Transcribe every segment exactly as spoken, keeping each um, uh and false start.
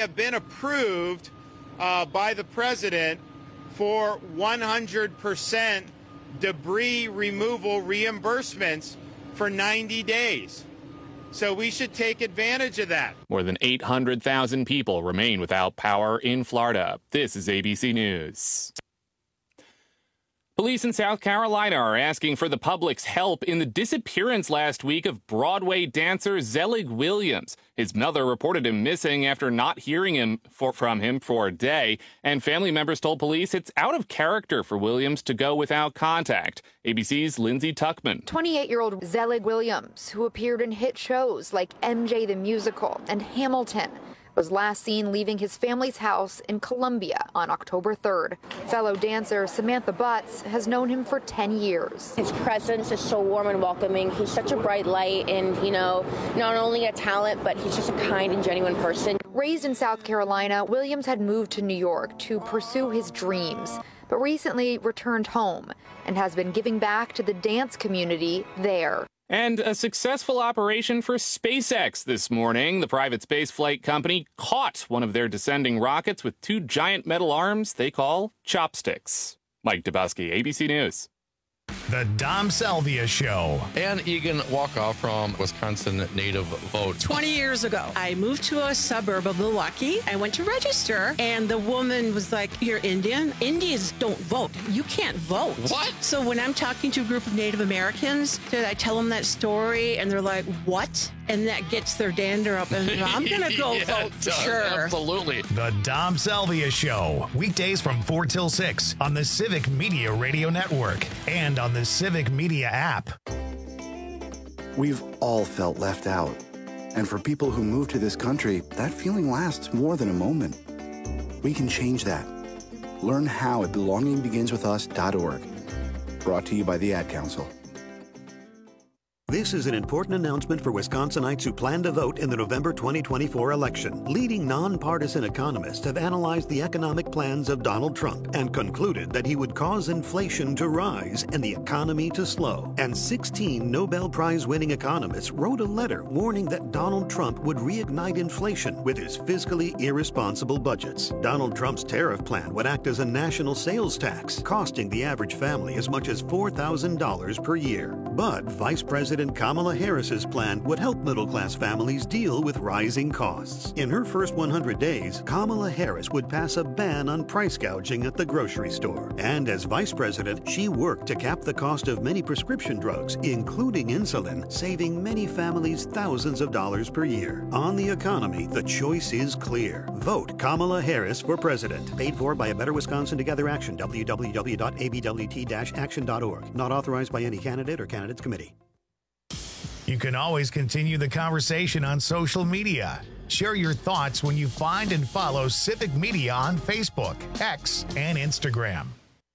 have been approved uh, by the president for one hundred percent debris removal reimbursements for ninety days. So we should take advantage of that. More than eight hundred thousand people remain without power in Florida. This is A B C News. Police in South Carolina are asking for the public's help in the disappearance last week of Broadway dancer Zelig Williams. His mother reported him missing after not hearing him for, from him for a day, and family members told police it's out of character for Williams to go without contact. A B C's Lindsay Tuckman. twenty-eight-year-old Zelig Williams, who appeared in hit shows like M J the Musical and Hamilton, was last seen leaving his family's house in Columbia on October third. Fellow dancer Samantha Butts has known him for ten years. His presence is so warm and welcoming. He's such a bright light and, you know, not only a talent, but he's just a kind and genuine person. Raised in South Carolina, Williams had moved to New York to pursue his dreams, but recently returned home and has been giving back to the dance community there. And a successful operation for SpaceX this morning. The private space flight company caught one of their descending rockets with two giant metal arms they call chopsticks. Mike Dubusky, A B C News. The Dom Salvia Show. Ann Egan Walkoff from Wisconsin Native Vote. twenty years ago, I moved to a suburb of Milwaukee. I went to register, and the woman was like, "You're Indian? Indians don't vote. You can't vote." What? So when I'm talking to a group of Native Americans, I tell them that story, and they're like, "What?" And that gets their dander up, and I'm going to go yeah, vote for sure. Absolutely. The Dom Salvia Show. Weekdays from four till six on the Civic Media Radio Network and on the Civic Media app. We've all felt left out. And for people who move to this country, that feeling lasts more than a moment. We can change that. Learn how at belonging begins with us dot org. Brought to you by the Ad Council. This is an important announcement for Wisconsinites who plan to vote in the November twenty twenty-four election. Leading nonpartisan economists have analyzed the economic plans of Donald Trump and concluded that he would cause inflation to rise and the economy to slow. And sixteen Nobel Prize-winning economists wrote a letter warning that Donald Trump would reignite inflation with his fiscally irresponsible budgets. Donald Trump's tariff plan would act as a national sales tax, costing the average family as much as four thousand dollars per year. But Vice President Kamala Harris's plan would help middle-class families deal with rising costs. In her first one hundred days, Kamala Harris would pass a ban on price gouging at the grocery store. And as vice president, she worked to cap the cost of many prescription drugs, including insulin, saving many families thousands of dollars per year. On the economy, the choice is clear. Vote Kamala Harris for president. Paid for by a Better Wisconsin Together Action, w w w dot a b w t dash action dot org. Not authorized by any candidate or candidates committee. You can always continue the conversation on social media. Share your thoughts when you find and follow Civic Media on Facebook, X, and Instagram.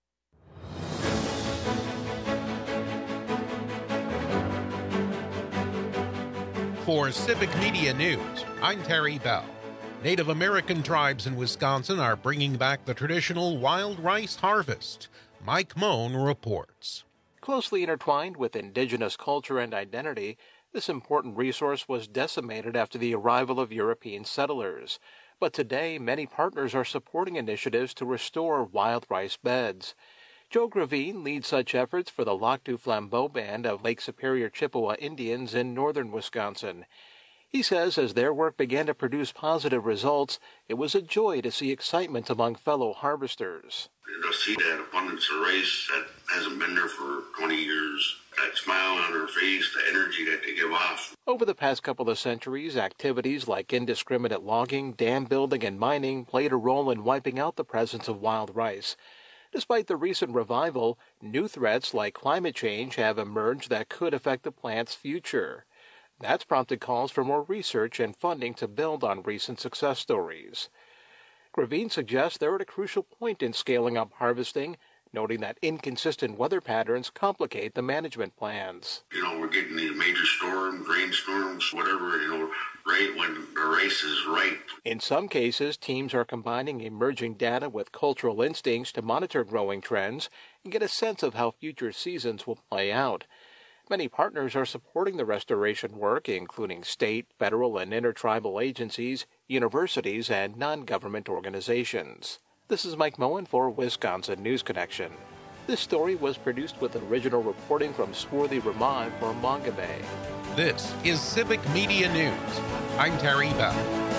For Civic Media News, I'm Terry Bell. Native American tribes in Wisconsin are bringing back the traditional wild rice harvest. Mike Moan reports. Closely intertwined with indigenous culture and identity, this important resource was decimated after the arrival of European settlers. But today, many partners are supporting initiatives to restore wild rice beds. Joe Gravine leads such efforts for the Lac du Flambeau Band of Lake Superior Chippewa Indians in northern Wisconsin. He says as their work began to produce positive results, it was a joy to see excitement among fellow harvesters. To see that abundance of rice that hasn't been there for twenty years, that smile on their face, the energy that they give off. Over the past couple of centuries, activities like indiscriminate logging, dam building, and mining played a role in wiping out the presence of wild rice. Despite the recent revival, new threats like climate change have emerged that could affect the plant's future. That's prompted calls for more research and funding to build on recent success stories. Gravine suggests they're at a crucial point in scaling up harvesting, noting that inconsistent weather patterns complicate the management plans. You know, we're getting these major storms, rainstorms, whatever, you know, right when the rice is ripe. In some cases, teams are combining emerging data with cultural instincts to monitor growing trends and get a sense of how future seasons will play out. Many partners are supporting the restoration work, including state, federal, and intertribal agencies, universities, and non-government organizations. This is Mike Moen for Wisconsin News Connection. This story was produced with original reporting from Swarthy Rahman for Mongabay. This is Civic Media News. I'm Terry Bell.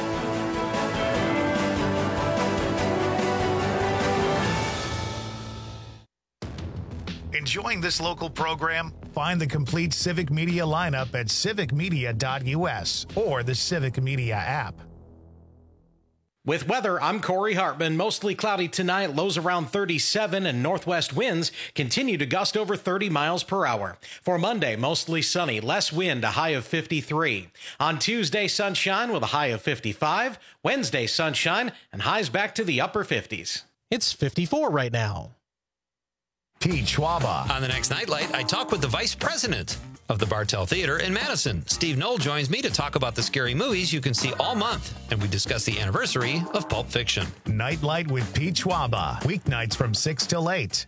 Enjoying this local program? Find the complete Civic Media lineup at civic media dot u s or the Civic Media app. With weather, I'm Corey Hartman. Mostly cloudy tonight, lows around thirty-seven, and northwest winds continue to gust over thirty miles per hour. For Monday, mostly sunny, less wind, a high of fifty-three. On Tuesday, sunshine with a high of fifty-five. Wednesday, sunshine, and highs back to the upper fifties. It's fifty-four right now. Pete Schwaba. On the next Nightlight, I talk with the vice president of the Bartell Theater in Madison. Steve Knoll joins me to talk about the scary movies you can see all month, and we discuss the anniversary of Pulp Fiction. Nightlight with Pete Schwaba, weeknights from six till eight.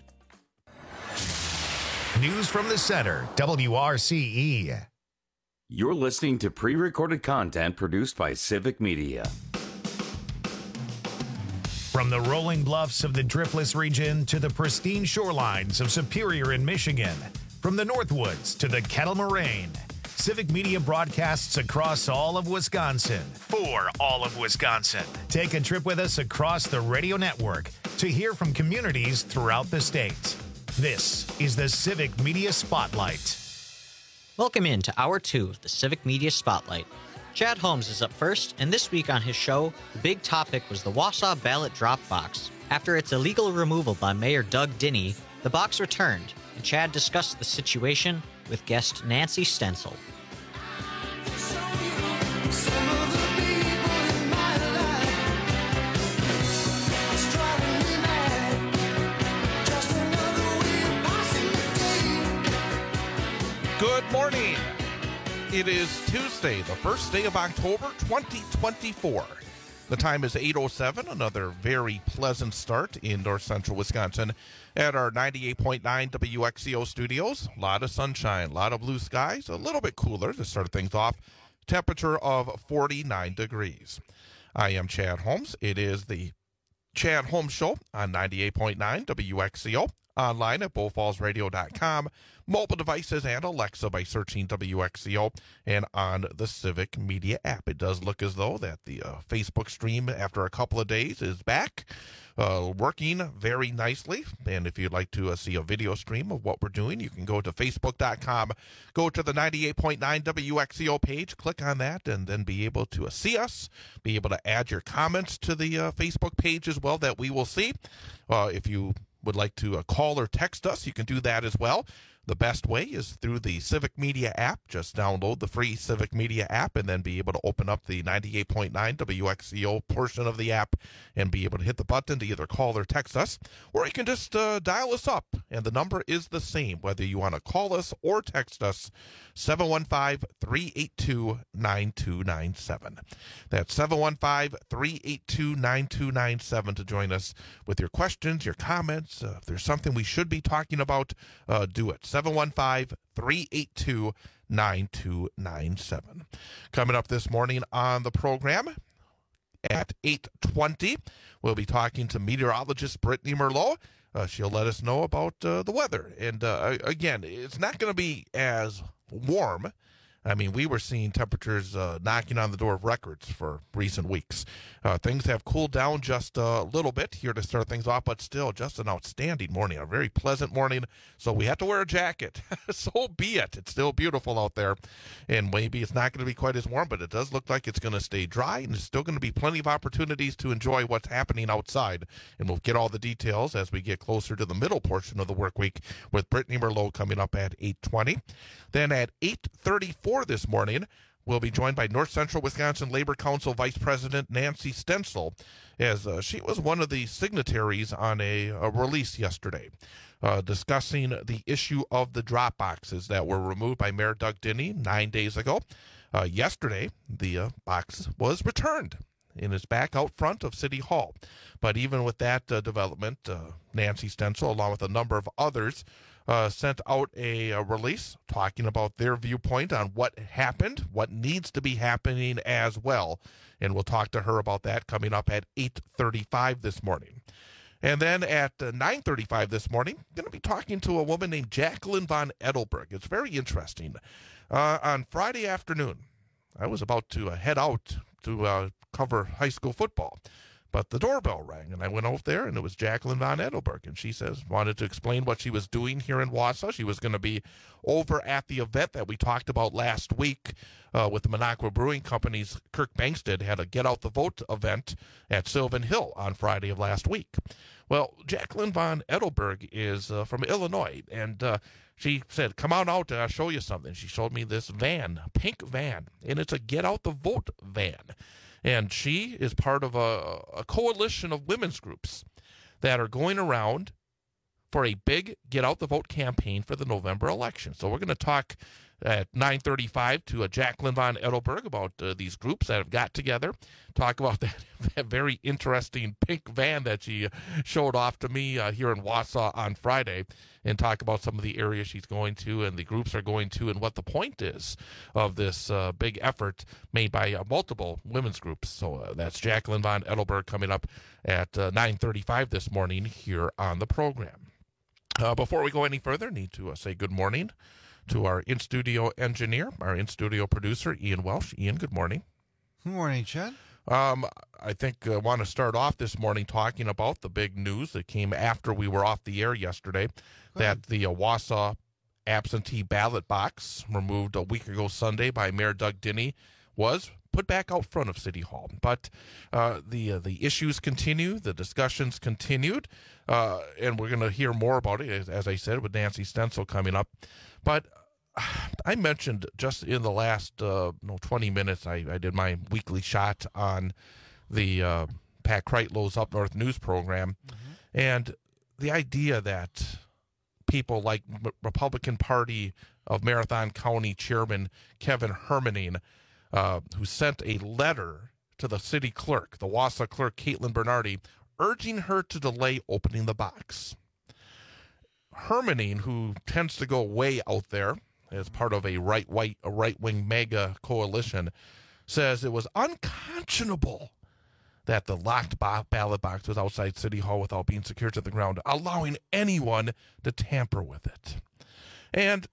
News from the Center, W R C E. You're listening to pre-recorded content produced by Civic Media. From the rolling bluffs of the Driftless region to the pristine shorelines of Superior in Michigan, from the Northwoods to the Kettle Moraine, Civic Media broadcasts across all of Wisconsin for all of Wisconsin. Take a trip with us across the radio network to hear from communities throughout the state. This is the Civic Media Spotlight. Welcome in to Hour two of the Civic Media Spotlight. Chad Holmes is up first, and this week on his show, the big topic was the Wausau ballot drop box. After its illegal removal by Mayor Doug Dinney, the box returned, and Chad discussed the situation with guest Nancy Stencil. Good morning. It is Tuesday, the first day of October, twenty twenty-four. The time is eight oh seven, another very pleasant start in north central Wisconsin at our ninety-eight point nine W X C O studios. A lot of sunshine, a lot of blue skies, a little bit cooler to start things off. Temperature of forty-nine degrees. I am Chad Holmes. It is the Chad Holmes Show on ninety-eight point nine W X C O. Online at bull falls radio dot com, mobile devices, and Alexa by searching W X C O, and on the Civic Media app. It does look as though that the uh, Facebook stream after a couple of days is back, uh, working very nicely. And if you'd like to uh, see a video stream of what we're doing, you can go to facebook dot com, go to the ninety-eight point nine W X C O page, click on that, and then be able to uh, see us, be able to add your comments to the uh, Facebook page as well that we will see. Uh, if you would like to uh, call or text us, you can do that as well. The best way is through the Civic Media app. Just download the free Civic Media app and then be able to open up the ninety-eight point nine W X C O portion of the app and be able to hit the button to either call or text us, or you can just uh, dial us up, and the number is the same whether you want to call us or text us, seven one five, three eight two, nine two nine seven. That's seven one five, three eight two, nine two nine seven to join us with your questions, your comments. Uh, if there's something we should be talking about, uh, do it. seven one five, three eight two, nine two nine seven. Coming up this morning on the program at eight twenty, we'll be talking to meteorologist Brittany Merlot. Uh, she'll let us know about uh, the weather. And uh, again, it's not going to be as warm. I mean, we were seeing temperatures uh, knocking on the door of records for recent weeks. Uh, things have cooled down just a little bit here to start things off, but still just an outstanding morning, a very pleasant morning. So we have to wear a jacket. So be it. It's still beautiful out there. And maybe it's not going to be quite as warm, but it does look like it's going to stay dry, and there's still going to be plenty of opportunities to enjoy what's happening outside. And we'll get all the details as we get closer to the middle portion of the work week with Brittany Merlot coming up at eight twenty. Then at eight thirty-four this morning, we'll be joined by North Central Wisconsin Labor Council Vice President Nancy Stencil, as uh, she was one of the signatories on a, a release yesterday uh, discussing the issue of the drop boxes that were removed by Mayor Doug Dinney nine days ago. Uh, yesterday, the uh, box was returned and is back out front of City Hall. But even with that uh, development, uh, Nancy Stencil, along with a number of others, uh, sent out a, a release talking about their viewpoint on what happened, what needs to be happening as well. And we'll talk to her about that coming up at eight thirty-five this morning. And then at uh, nine thirty-five this morning, going to be talking to a woman named Jacqueline Von Edelberg. It's very interesting. Uh, on Friday afternoon, I was about to uh, head out to uh, cover high school football, but the doorbell rang, and I went over there, and it was Jacqueline Von Edelberg, and she says, wanted to explain what she was doing here in Wausau. She was going to be over at the event that we talked about last week uh, with the Minocqua Brewing Company's Kirk Bangstead had a Get Out the Vote event at Sylvan Hill on Friday of last week. Well, Jacqueline Von Edelberg is uh, from Illinois, and uh, she said, come on out and I'll show you something. She showed me this van, pink van, and it's a Get Out the Vote van. And she is part of a, a coalition of women's groups that are going around for a big Get Out the Vote campaign for the November election. So we're going to talk at nine thirty-five to uh, Jacqueline Von Edelberg about uh, these groups that have got together, talk about that, that very interesting pink van that she showed off to me uh, here in Wausau on Friday, and talk about some of the areas she's going to and the groups are going to and what the point is of this uh, big effort made by uh, multiple women's groups. So uh, that's Jacqueline Von Edelberg coming up at uh, nine thirty-five this morning here on the program. Uh, before we go any further, need to uh, say good morning to our in-studio engineer, our in-studio producer, Ian Welsh. Ian, good morning. Good morning, Chad. Um, I think I uh, want to start off this morning talking about the big news that came after we were off the air yesterday, that the uh, Wausau absentee ballot box, removed a week ago Sunday by Mayor Doug Dinny, was put back out front of City Hall. But uh, the uh, the issues continue, the discussions continued, uh, and we're going to hear more about it, as, as I said, with Nancy Stencil coming up. But I mentioned just in the last uh, no, twenty minutes, I, I did my weekly shot on the uh, Pat Kreitlow's Up North News program, mm-hmm. and the idea that people like M- Republican Party of Marathon County Chairman Kevin Hermaning, uh, who sent a letter to the city clerk, the Wausau clerk Caitlin Bernardi, urging her to delay opening the box. Hermaning, who tends to go way out there as part of a right white a right wing mega coalition, says it was unconscionable that the locked bo- ballot box was outside City Hall without being secured to the ground, allowing anyone to tamper with it. And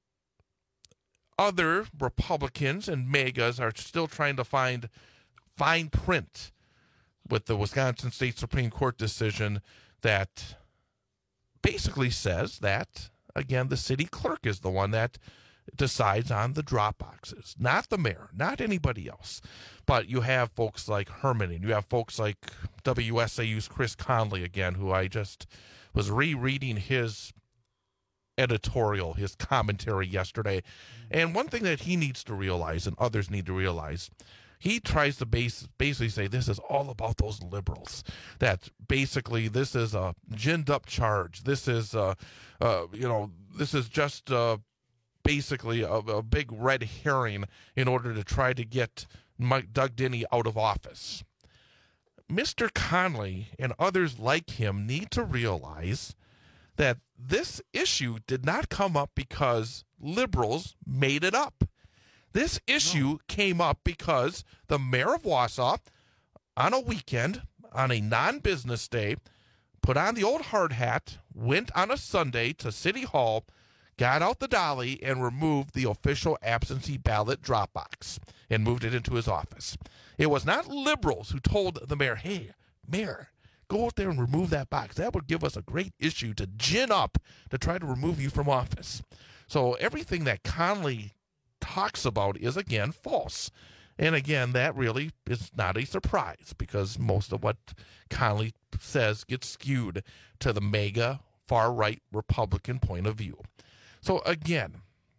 other Republicans and megas are still trying to find fine print with the Wisconsin State Supreme Court decision that basically says that, again, the city clerk is the one that decides on the drop boxes, not the mayor, not anybody else. But you have folks like Hermaning, you have folks like W S A U's Chris Conley, again, who I just was rereading his editorial, his commentary yesterday. And one thing that he needs to realize, and others need to realize, he tries to base, basically say this is all about those liberals, that basically this is a ginned up charge. This is, uh, uh, you know, this is just uh, basically a, a big red herring in order to try to get Mike, Doug Dinny out of office. Mister Conley and others like him need to realize that this issue did not come up because liberals made it up. This issue no. came up because the mayor of Wausau, on a weekend, on a non-business day, put on the old hard hat, went on a Sunday to City Hall, got out the dolly, and removed the official absentee ballot drop box and moved it into his office. It was not liberals who told the mayor, hey, mayor, go out there and remove that box. That would give us a great issue to gin up to try to remove you from office. So everything that Conley talks about is, again, false. And again, that really is not a surprise because most of what Conley says gets skewed to the mega far-right Republican point of view. So again,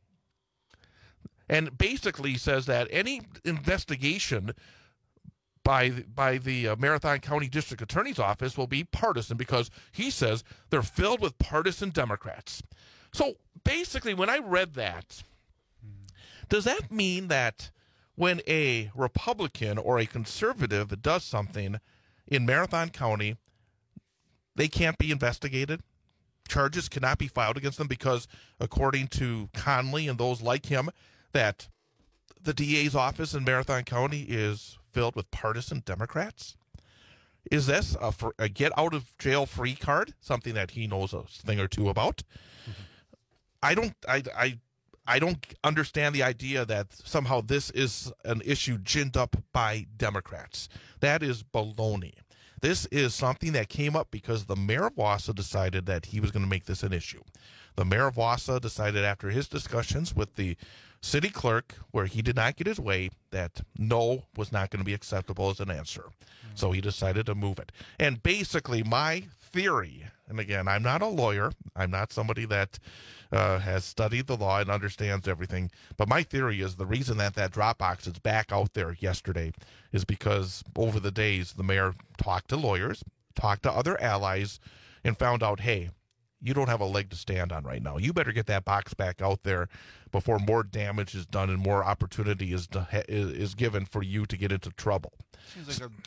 and basically says that any investigation by by the uh, Marathon County District Attorney's Office will be partisan because he says they're filled with partisan Democrats. So basically, when I read that, does that mean that when a Republican or a conservative does something in Marathon County, they can't be investigated? charges cannot be filed against them because, according to Conley and those like him, that the D A's office in Marathon County is filled with partisan Democrats? Is this a, a get-out-of-jail-free card, something that he knows a thing or two about? Mm-hmm. I don't I, I, I don't understand the idea that somehow this is an issue ginned up by Democrats. That is baloney. This is something that came up because the mayor of Wausau decided that he was going to make this an issue. The mayor of Wausau decided after his discussions with the city clerk, where he did not get his way, that no was not going to be acceptable as an answer. Mm-hmm. So he decided to move it. And basically my theory, and again, I'm not a lawyer. I'm not somebody that uh, has studied the law and understands everything. But my theory is the reason that that drop box is back out there yesterday is because over the days, the mayor talked to lawyers, talked to other allies, and found out, hey, you don't have a leg to stand on right now. You better get that box back out there before more damage is done and more opportunity is is given for you to get into trouble. Seems like a,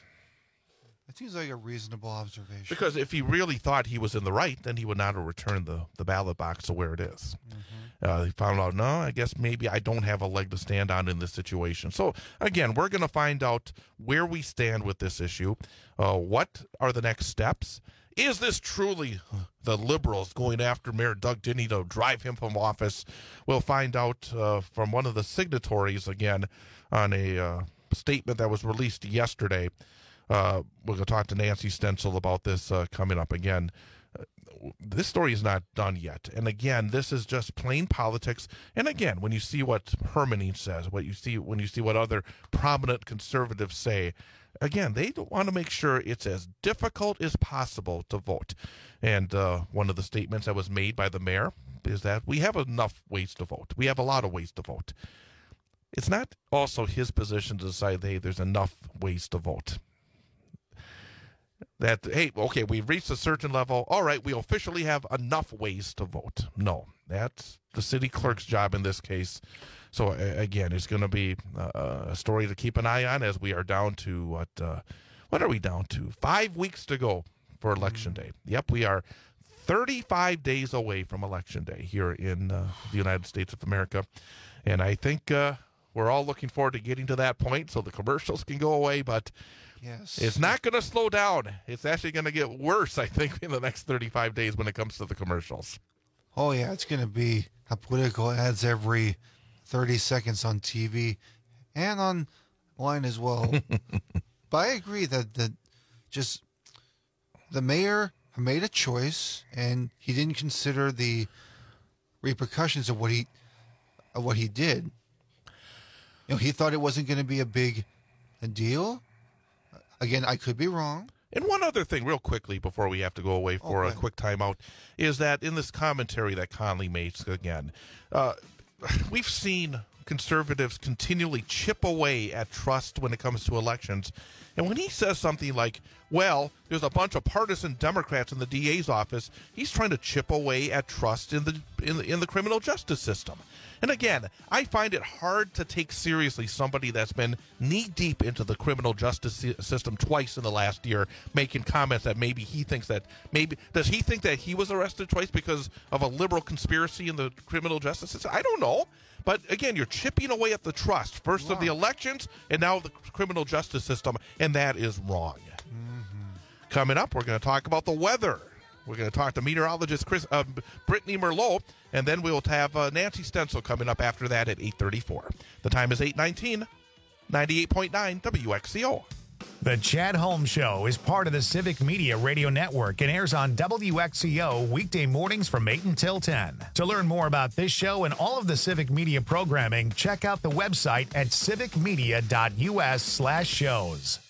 it seems like a reasonable observation. Because if he really thought he was in the right, then he would not have returned the, the ballot box to where it is. Mm-hmm. Uh, he found out, no, I guess maybe I don't have a leg to stand on in this situation. So, again, we're going to find out where we stand with this issue. Uh, what are the next steps? Is this truly the Liberals going after Mayor Doug Dinney to drive him from office? We'll find out uh, from one of the signatories again on a uh, statement that was released yesterday. Uh, we're going to talk to Nancy Stencil about this uh, coming up again. Uh, this story is not done yet. And again, this is just plain politics. And again, when you see what Hermanning says, what you see when you see what other prominent conservatives say, again, they want to make sure it's as difficult as possible to vote. And uh, one of the statements that was made by the mayor is that we have enough ways to vote. We have a lot of ways to vote. It's not also his position to decide, hey, there's enough ways to vote. That, hey, okay, we've reached a certain level. All right, we officially have enough ways to vote. No, that's the city clerk's job in this case. So, again, it's going to be uh, a story to keep an eye on as we are down to, what uh, what are we down to? Five weeks to go for Election Day. Yep, we are thirty-five days away from Election Day here in uh, the United States of America. And I think uh, we're all looking forward to getting to that point so the commercials can go away, but yes, it's not going to slow down. It's actually going to get worse, I think, in the next thirty-five days when it comes to the commercials. Oh, yeah, it's going to be a political ads every thirty seconds on T V and online as well. But I agree that, that just the mayor made a choice and he didn't consider the repercussions of what he of what he did. You know, he thought it wasn't going to be a big deal. Again, I could be wrong. And one other thing, real quickly, before we have to go away for okay. a quick timeout, is that in this commentary that Conley makes again, uh, we've seen conservatives continually chip away at trust when it comes to elections. And when he says something like, well, there's a bunch of partisan Democrats in the D A's office, he's trying to chip away at trust in the in the, in the criminal justice system. And again, I find it hard to take seriously somebody that's been knee-deep into the criminal justice system twice in the last year, making comments that maybe he thinks that maybe does he think that he was arrested twice because of a liberal conspiracy in the criminal justice system? I don't know. But again, you're chipping away at the trust, first wow. of the elections and now the criminal justice system, and that is wrong. Mm-hmm. Coming up, we're going to talk about the weather. We're going to talk to meteorologist Chris, uh, Brittany Merlot, and then we'll have uh, Nancy Stencil coming up after that at eight thirty-four. The time is eight nineteen, ninety-eight point nine W X C O. The Chad Holmes Show is part of the Civic Media Radio Network and airs on W X C O weekday mornings from eight until ten. To learn more about this show and all of the Civic Media programming, check out the website at civicmedia.us slash shows.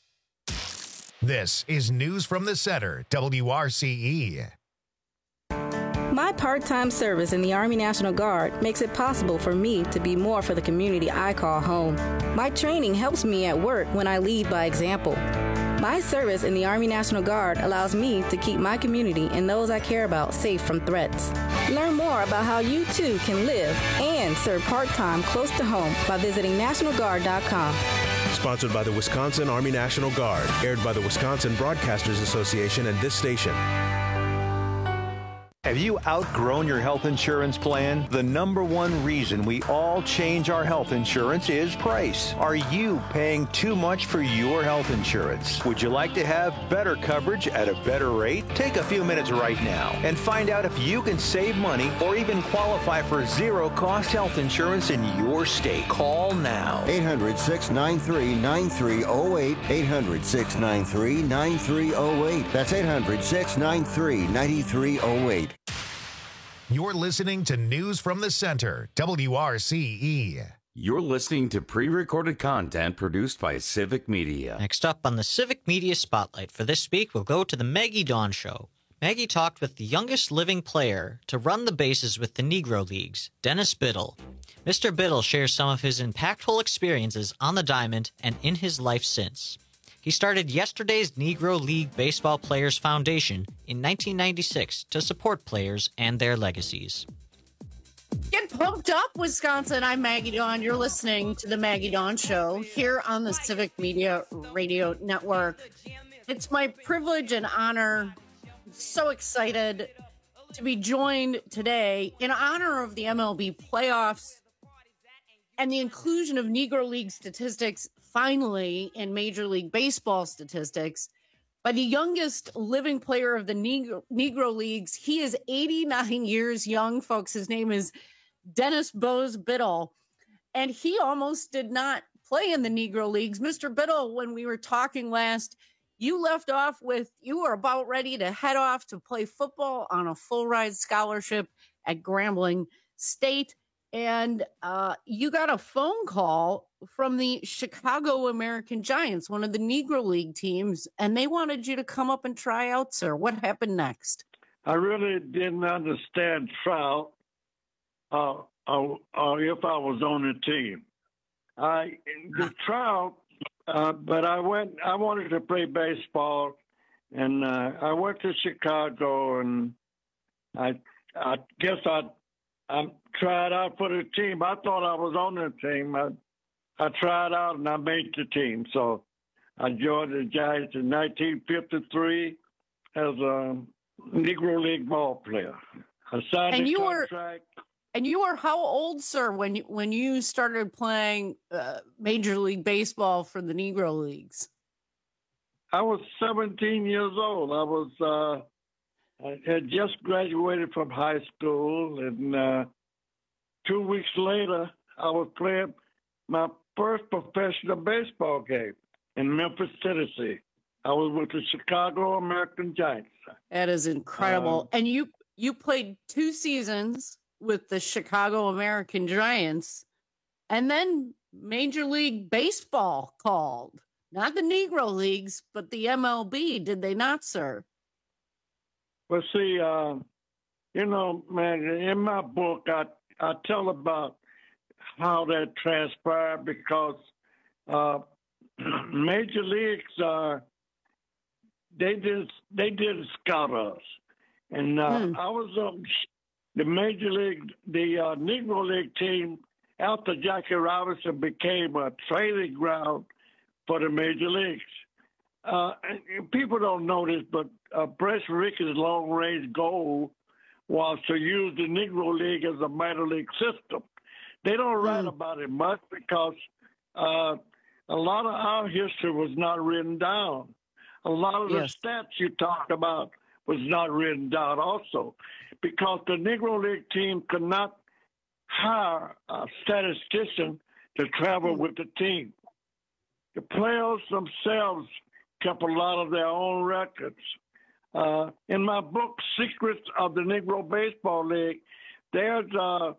This is News from the Center, W R C E. My part-time service in the Army National Guard makes it possible for me to be more for the community I call home. My training helps me at work when I lead by example. My service in the Army National Guard allows me to keep my community and those I care about safe from threats. Learn more about how you too can live and serve part-time close to home by visiting national guard dot com. Sponsored by the Wisconsin Army National Guard, aired by the Wisconsin Broadcasters Association and this station. Have you outgrown your health insurance plan? The number one reason we all change our health insurance is price. Are you paying too much for your health insurance? Would you like to have better coverage at a better rate? Take a few minutes right now and find out if you can save money or even qualify for zero-cost health insurance in your state. Call now. eight hundred, six nine three, nine three zero eight. eight hundred, six nine three, nine three zero eight. That's eight hundred, six nine three, nine three zero eight. You're listening to News from the Center, W R C E. You're listening to pre-recorded content produced by Civic Media. Next up on the Civic Media Spotlight for this week, we'll go to the Maggie Dawn Show. Maggie talked with the youngest living player to run the bases with the Negro Leagues, Dennis Biddle. Mister Biddle shares some of his impactful experiences on the diamond and in his life since. He started yesterday's Negro League Baseball Players Foundation in nineteen ninety-six to support players and their legacies. Get pumped up, Wisconsin. I'm Maggie Dawn. You're listening to the Maggie Dawn Show here on the Civic Media Radio Network. It's my privilege and honor, so excited to be joined today in honor of the M L B playoffs and the inclusion of Negro League statistics finally in Major League Baseball statistics by the youngest living player of the Negro, Negro Leagues. He is eighty-nine years young, folks. His name is Dennis Bose Biddle, and he almost did not play in the Negro Leagues. Mister Biddle, when we were talking last, you left off with you were about ready to head off to play football on a full-ride scholarship at Grambling State, and uh, you got a phone call from the Chicago American Giants, one of the Negro League teams, and they wanted you to come up and try out, sir. What happened next? I really didn't understand trial, uh, uh, uh, if I was on the team. I the trial, uh, but I went. I wanted to play baseball, and uh, I went to Chicago, and I, I guess I, I tried out for the team. I thought I was on the team. I, I tried out and I made the team. So I joined the Giants in nineteen fifty-three as a Negro League ball player. I signed and the you contract. were, and you were how old, sir, when you, when you started playing uh, Major League Baseball for the Negro Leagues? I was seventeen years old. I was uh, I had just graduated from high school, and uh, two weeks later, I was playing my first professional baseball game in Memphis, Tennessee. I was with the Chicago American Giants. That is incredible. Um, and you you played two seasons with the Chicago American Giants, and then Major League Baseball called. Not the Negro Leagues, but the M L B, did they not, sir? Well, see, uh, you know, man, in my book, I, I tell about how that transpired because uh, Major Leagues, uh, they did they did scout us, and uh, hmm. I was um, the Major League, the uh, Negro League team after Jackie Robinson became a training ground for the Major Leagues. Uh, and people don't know this, but uh, Brett Rickey's long-range goal was to use the Negro League as a minor league system. They don't write mm. about it much because uh, a lot of our history was not written down. A lot of yes. the stats you talked about was not written down also because the Negro League team could not hire a statistician to travel mm. with the team. The players themselves kept a lot of their own records. Uh, in my book, Secrets of the Negro Baseball League, there's uh,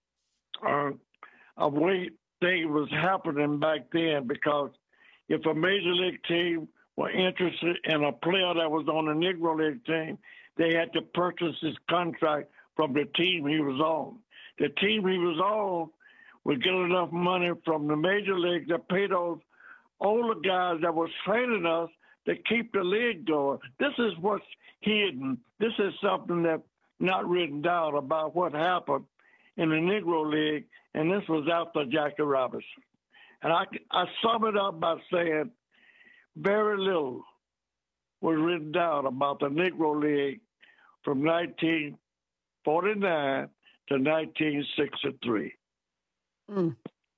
uh, a way thing was happening back then because if a major league team were interested in a player that was on the Negro League team, they had to purchase his contract from the team he was on. The team he was on would get enough money from the major league to pay those older guys that was training us to keep the league going. This is what's hidden. This is something that's not written down about what happened in the Negro League, and this was after Jackie Robinson. And I, I sum it up by saying very little was written down about the Negro League from nineteen forty-nine to nineteen sixty-three. Mm.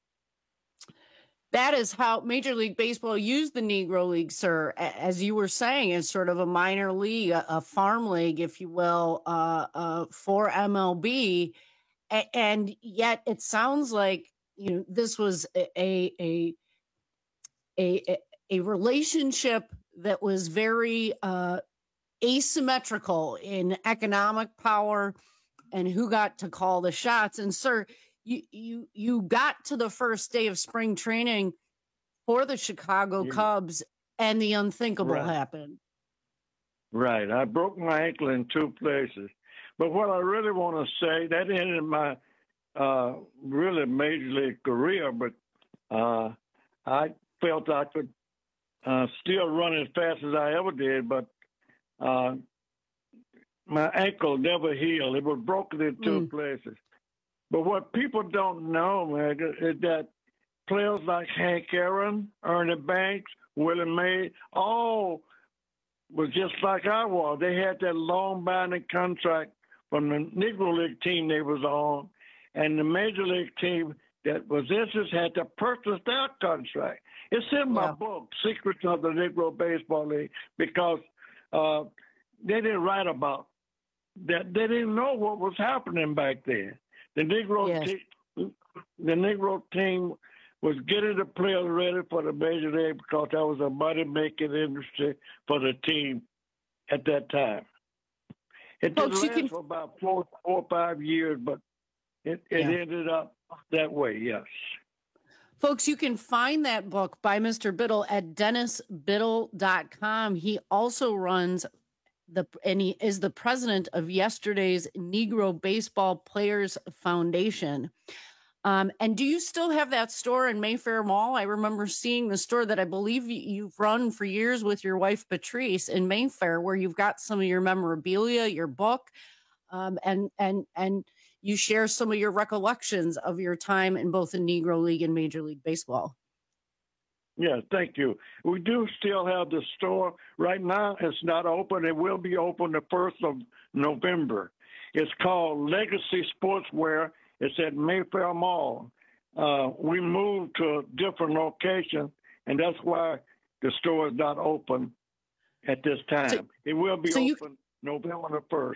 That is how Major League Baseball used the Negro League, sir, as you were saying, as sort of a minor league, a, a farm league, if you will, uh, uh, for M L B. A- and yet it sounds like, you know, this was a a a, a relationship that was very uh, asymmetrical in economic power and who got to call the shots. And, sir, You you you got to the first day of spring training for the Chicago Yeah. Cubs, and the unthinkable Right. happened. Right. I broke my ankle in two places. But what I really want to say, that ended my uh, really major league career, but uh, I felt I could uh, still run as fast as I ever did, but uh, my ankle never healed. It was broken in two Mm. places. But what people don't know, man, is that players like Hank Aaron, Ernie Banks, Willie Mays, all was just like I was. They had that long binding contract from the Negro League team they was on, and the Major League team that was interested had to purchase their contract. It's in my Yeah. book, Secrets of the Negro Baseball League, because uh, they didn't write about that. They didn't know what was happening back then. The Negro Yes. team, the Negro team was getting the players ready for the Major League because that was a money-making industry for the team at that time. It did Folks, you last can- for about four, four or five years, but it, it Yeah. ended up that way, yes. Folks, you can find that book by Mister Biddle at dennis biddle dot com. He also runs the and he is the president of yesterday's Negro Baseball Players Foundation. Um, and do you still have that store in Mayfair Mall? I remember seeing the store that I believe you- you've run for years with your wife, Patrice, in Mayfair, where you've got some of your memorabilia, your book, um, and and and you share some of your recollections of your time in both the Negro League and Major League Baseball. Yeah, thank you. We do still have the store. Right now, it's not open. It will be open the first of November. It's called Legacy Sportswear. It's at Mayfair Mall. Uh, we moved to a different location, and that's why the store is not open at this time. So- it will be so you- open November the first.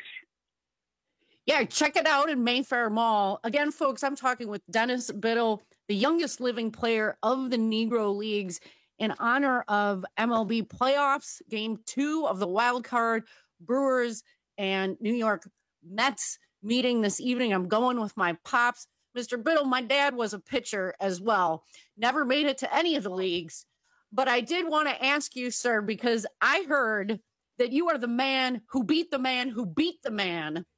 Yeah, check it out in Mayfair Mall. Again, folks, I'm talking with Dennis Biddle, the youngest living player of the Negro Leagues, in honor of M L B playoffs, game two of the wild card, Brewers and New York Mets meeting this evening. I'm going with my pops. Mister Biddle, my dad was a pitcher as well. Never made it to any of the leagues. But I did want to ask you, sir, because I heard that you are the man who beat the man who beat the man.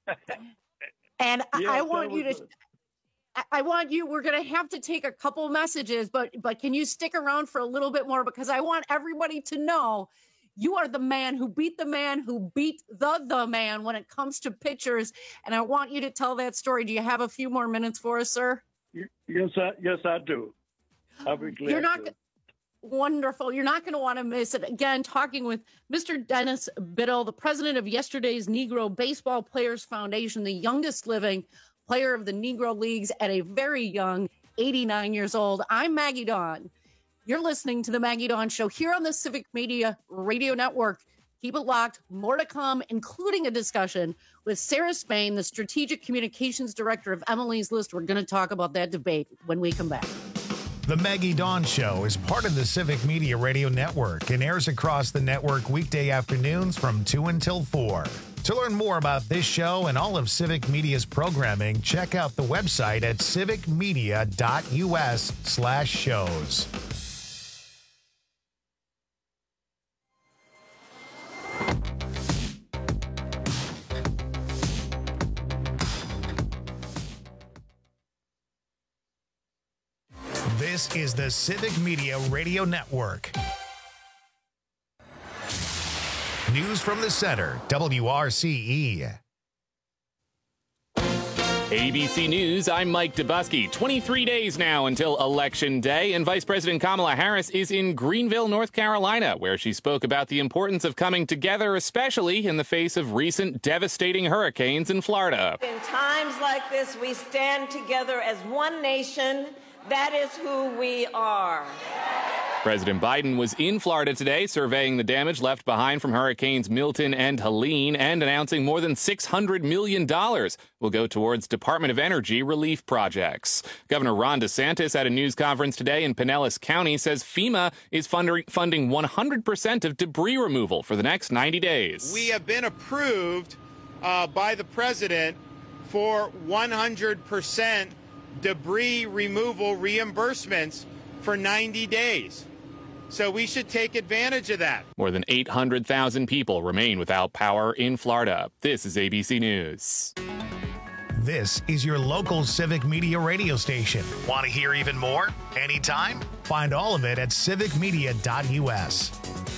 And I- Yes, I that want you was to, a- I- I want you, we're going to have to take a couple messages, but, but can you stick around for a little bit more? Because I want everybody to know you are the man who beat the man who beat the, the man when it comes to pitchers. And I want you to tell that story. Do you have a few more minutes for us, sir? Yes, I, yes, I do. I'll be glad You're not to. go- wonderful. You're not going to want to miss it. Again, talking with Mister Dennis Biddle, the president of yesterday's Negro Baseball Players Foundation, the youngest living player of the Negro Leagues at a very young eighty-nine years old. I'm Maggie Dawn. You're listening to the Maggie Dawn Show here on the Civic Media Radio Network. Keep it locked. More to come, including a discussion with Sarah Spain, the Strategic Communications Director of Emily's List. We're going to talk about that debate when we come back. The Maggie Dawn Show is part of the Civic Media Radio Network and airs across the network weekday afternoons from two until four. To learn more about this show and all of Civic Media's programming, check out the website at civicmedia.us slash shows. This is the Civic Media Radio Network. News from the Center, W R C E. A B C News, I'm Mike Dubusky. twenty-three days now until Election Day, and Vice President Kamala Harris is in Greenville, North Carolina, where she spoke about the importance of coming together, especially in the face of recent devastating hurricanes in Florida. In times like this, we stand together as one nation. That is who we are. President Biden was in Florida today surveying the damage left behind from Hurricanes Milton and Helene and announcing more than six hundred million dollars will go towards Department of Energy relief projects. Governor Ron DeSantis at a news conference today in Pinellas County says FEMA is funding one hundred percent of debris removal for the next ninety days. We have been approved uh, by the president for one hundred percent debris removal reimbursements for ninety days. So we should take advantage of that. More than eight hundred thousand people remain without power in Florida. This is A B C News. This is your local Civic Media radio station. Want to hear even more? Anytime? Find all of it at civic media dot U S.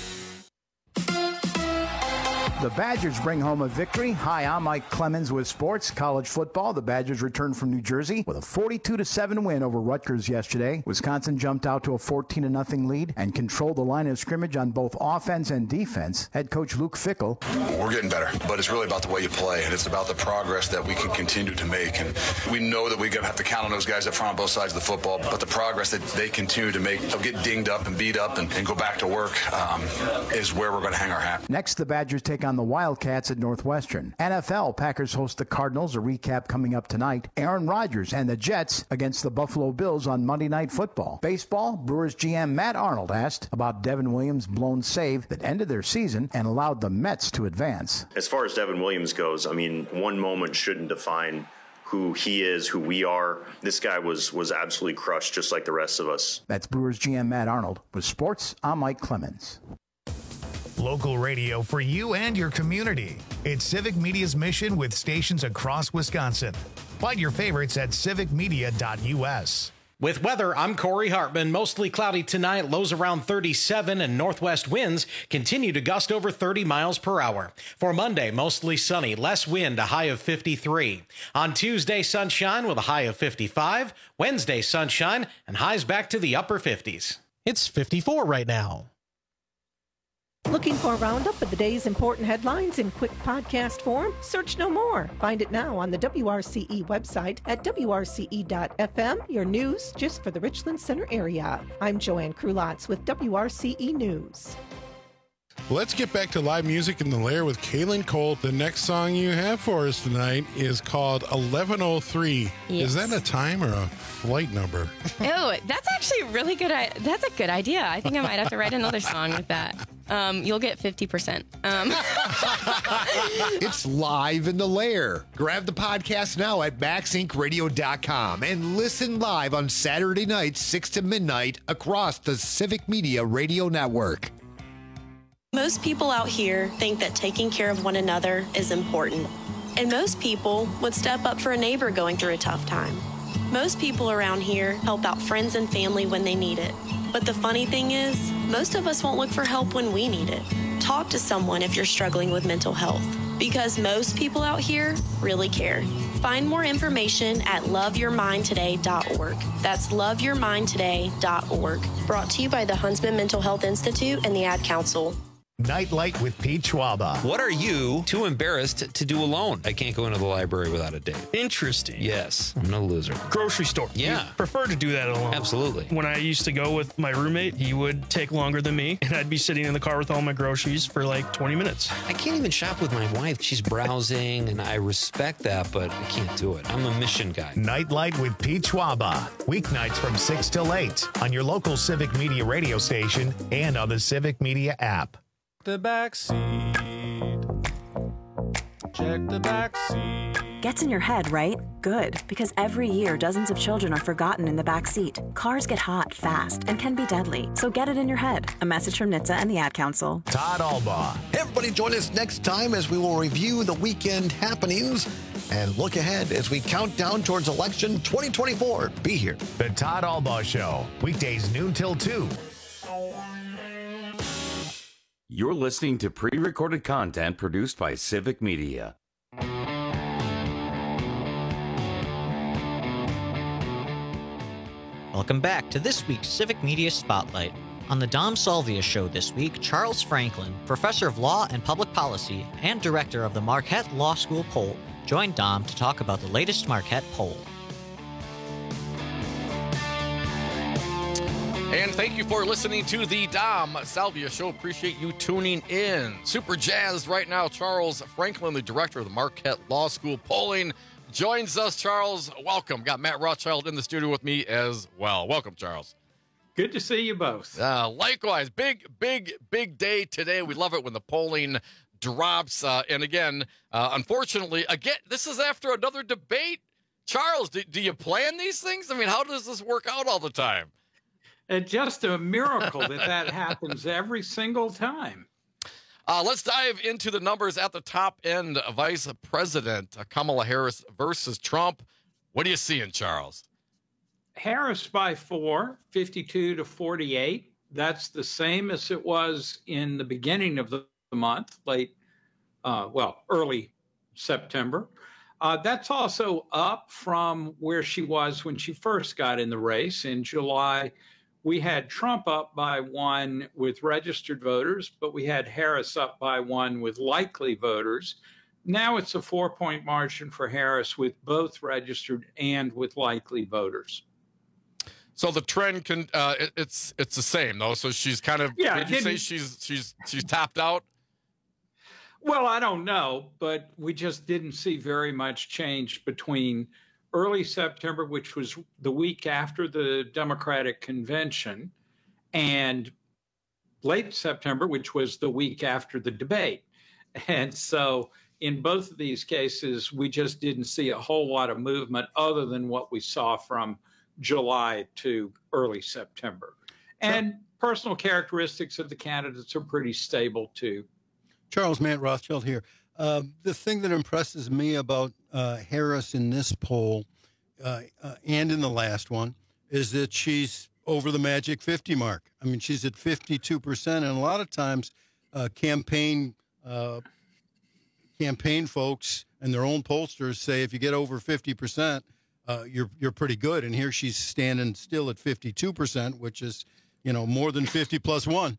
The Badgers bring home a victory. Hi, I'm Mike Clemens with sports. College football, the Badgers returned from New Jersey with a forty-two to seven win over Rutgers yesterday. Wisconsin jumped out to a fourteen to nothing lead and controlled the line of scrimmage on both offense and defense. Head coach Luke Fickell. We're getting better, but it's really about the way you play, and it's about the progress that we can continue to make. And we know that we're going to have to count on those guys up front on both sides of the football, but the progress that they continue to make, they'll get dinged up and beat up and, and go back to work, um, is where we're going to hang our hat. Next, the Badgers take on the Wildcats at Northwestern. N F L, Packers host the Cardinals, a recap coming up tonight. Aaron Rodgers and the Jets against the Buffalo Bills on Monday Night Football. Baseball, Brewers G M Matt Arnold asked about Devin Williams' blown save that ended their season and allowed the Mets to advance. As far as Devin Williams goes, I mean, one moment shouldn't define who he is, who we are. This guy was was absolutely crushed, just like the rest of us. That's Brewers G M Matt Arnold. With sports, I'm Mike Clemens. Local radio for you and your community. It's Civic Media's mission with stations across Wisconsin. Find your favorites at civic media dot U S. With weather, I'm Corey Hartman. Mostly cloudy tonight, lows around thirty-seven, and northwest winds continue to gust over thirty miles per hour. For Monday, mostly sunny, less wind, a high of fifty-three. On Tuesday, sunshine with a high of fifty-five. Wednesday, sunshine, and highs back to the upper fifties. It's fifty-four right now. Looking for a roundup of the day's important headlines in quick podcast form? Search no more. Find it now on the W R C E website at W R C E dot F M, your news just for the Richland Center area. I'm Joanne Krulotz with W R C E News. Let's get back to live music in the Lair with Kaylin Cole. The next song you have for us tonight is called eleven oh three. Yes. Is that a time or a flight number? Oh, that's actually really good. That's a good idea. I think I might have to write another song with that. Um, you'll get fifty percent. Um. It's live in the Lair. Grab the podcast now at max inc radio dot com and listen live on Saturday nights, six to midnight, across the Civic Media Radio Network. Most people out here think that taking care of one another is important. And most people would step up for a neighbor going through a tough time. Most people around here help out friends and family when they need it. But the funny thing is, most of us won't look for help when we need it. Talk to someone if you're struggling with mental health, because most people out here really care. Find more information at love your mind today dot org. That's love your mind today dot org. Brought to you by the Huntsman Mental Health Institute and the Ad Council. Nightlight with Pete Schwaba. What are you too embarrassed to do alone? I can't go into the library without a date. Interesting. Yes, I'm no loser. Grocery store. Yeah. We prefer to do that alone. Absolutely. When I used to go with my roommate, he would take longer than me, and I'd be sitting in the car with all my groceries for like twenty minutes. I can't even shop with my wife. She's browsing, and I respect that, but I can't do it. I'm a mission guy. Nightlight with Pete Schwaba. Weeknights from six till eight on your local Civic Media radio station and on the Civic Media app. The back seat. Check the back seat. Gets in your head, right? Good, because every year dozens of children are forgotten in the back seat. Cars get hot fast and can be deadly, so get it in your head. A message from N H T S A and the Ad Council. Todd Albaugh. Hey everybody, join us next time as we will review the weekend happenings and look ahead as we count down towards election twenty twenty-four. Be here. The Todd Albaugh Show, weekdays noon till two. You're listening to pre-recorded content produced by Civic Media. Welcome back to this week's Civic Media Spotlight. On the Dom Salvia Show this week, Charles Franklin, professor of law and public policy and director of the Marquette Law School poll, joined Dom to talk about the latest Marquette poll. And thank you for listening to the Dom Salvia Show. Appreciate you tuning in. Super jazzed right now. Charles Franklin, the director of the Marquette Law School polling, joins us. Charles, welcome. Got Matt Rothschild in the studio with me as well. Welcome, Charles. Good to see you both. Uh, likewise, big, big, big day today. We love it when the polling drops. Uh, and again, uh, unfortunately, again, this is after another debate. Charles, do, do you plan these things? I mean, how does this work out all the time? It's just a miracle that that happens every single time. Uh, let's dive into the numbers at the top end. Vice President Kamala Harris versus Trump. What are you seeing, Charles? Harris by four, fifty-two to forty-eight. That's the same as it was in the beginning of the month, late, uh, well, early September. Uh, that's also up from where she was when she first got in the race in July. We had Trump up by one with registered voters, but we had Harris up by one with likely voters. Now it's a four-point margin for Harris with both registered and with likely voters. So the trend can uh, it, it's it's the same though. So she's kind of yeah. Did you say she's she's she's tapped out? Well, I don't know, but we just didn't see very much change between early September, which was the week after the Democratic convention, and late September, which was the week after the debate. And so in both of these cases, we just didn't see a whole lot of movement other than what we saw from July to early September. And personal characteristics of the candidates are pretty stable too. Charles, Matt Rothschild here. Uh, the thing that impresses me about uh, Harris in this poll uh, uh, and in the last one is that she's over the magic fifty mark. I mean, she's at fifty-two percent, and a lot of times uh, campaign uh, campaign folks and their own pollsters say if you get over fifty percent, uh, you're you're pretty good. And here she's standing still at fifty-two percent, which is, you know, more than fifty plus one.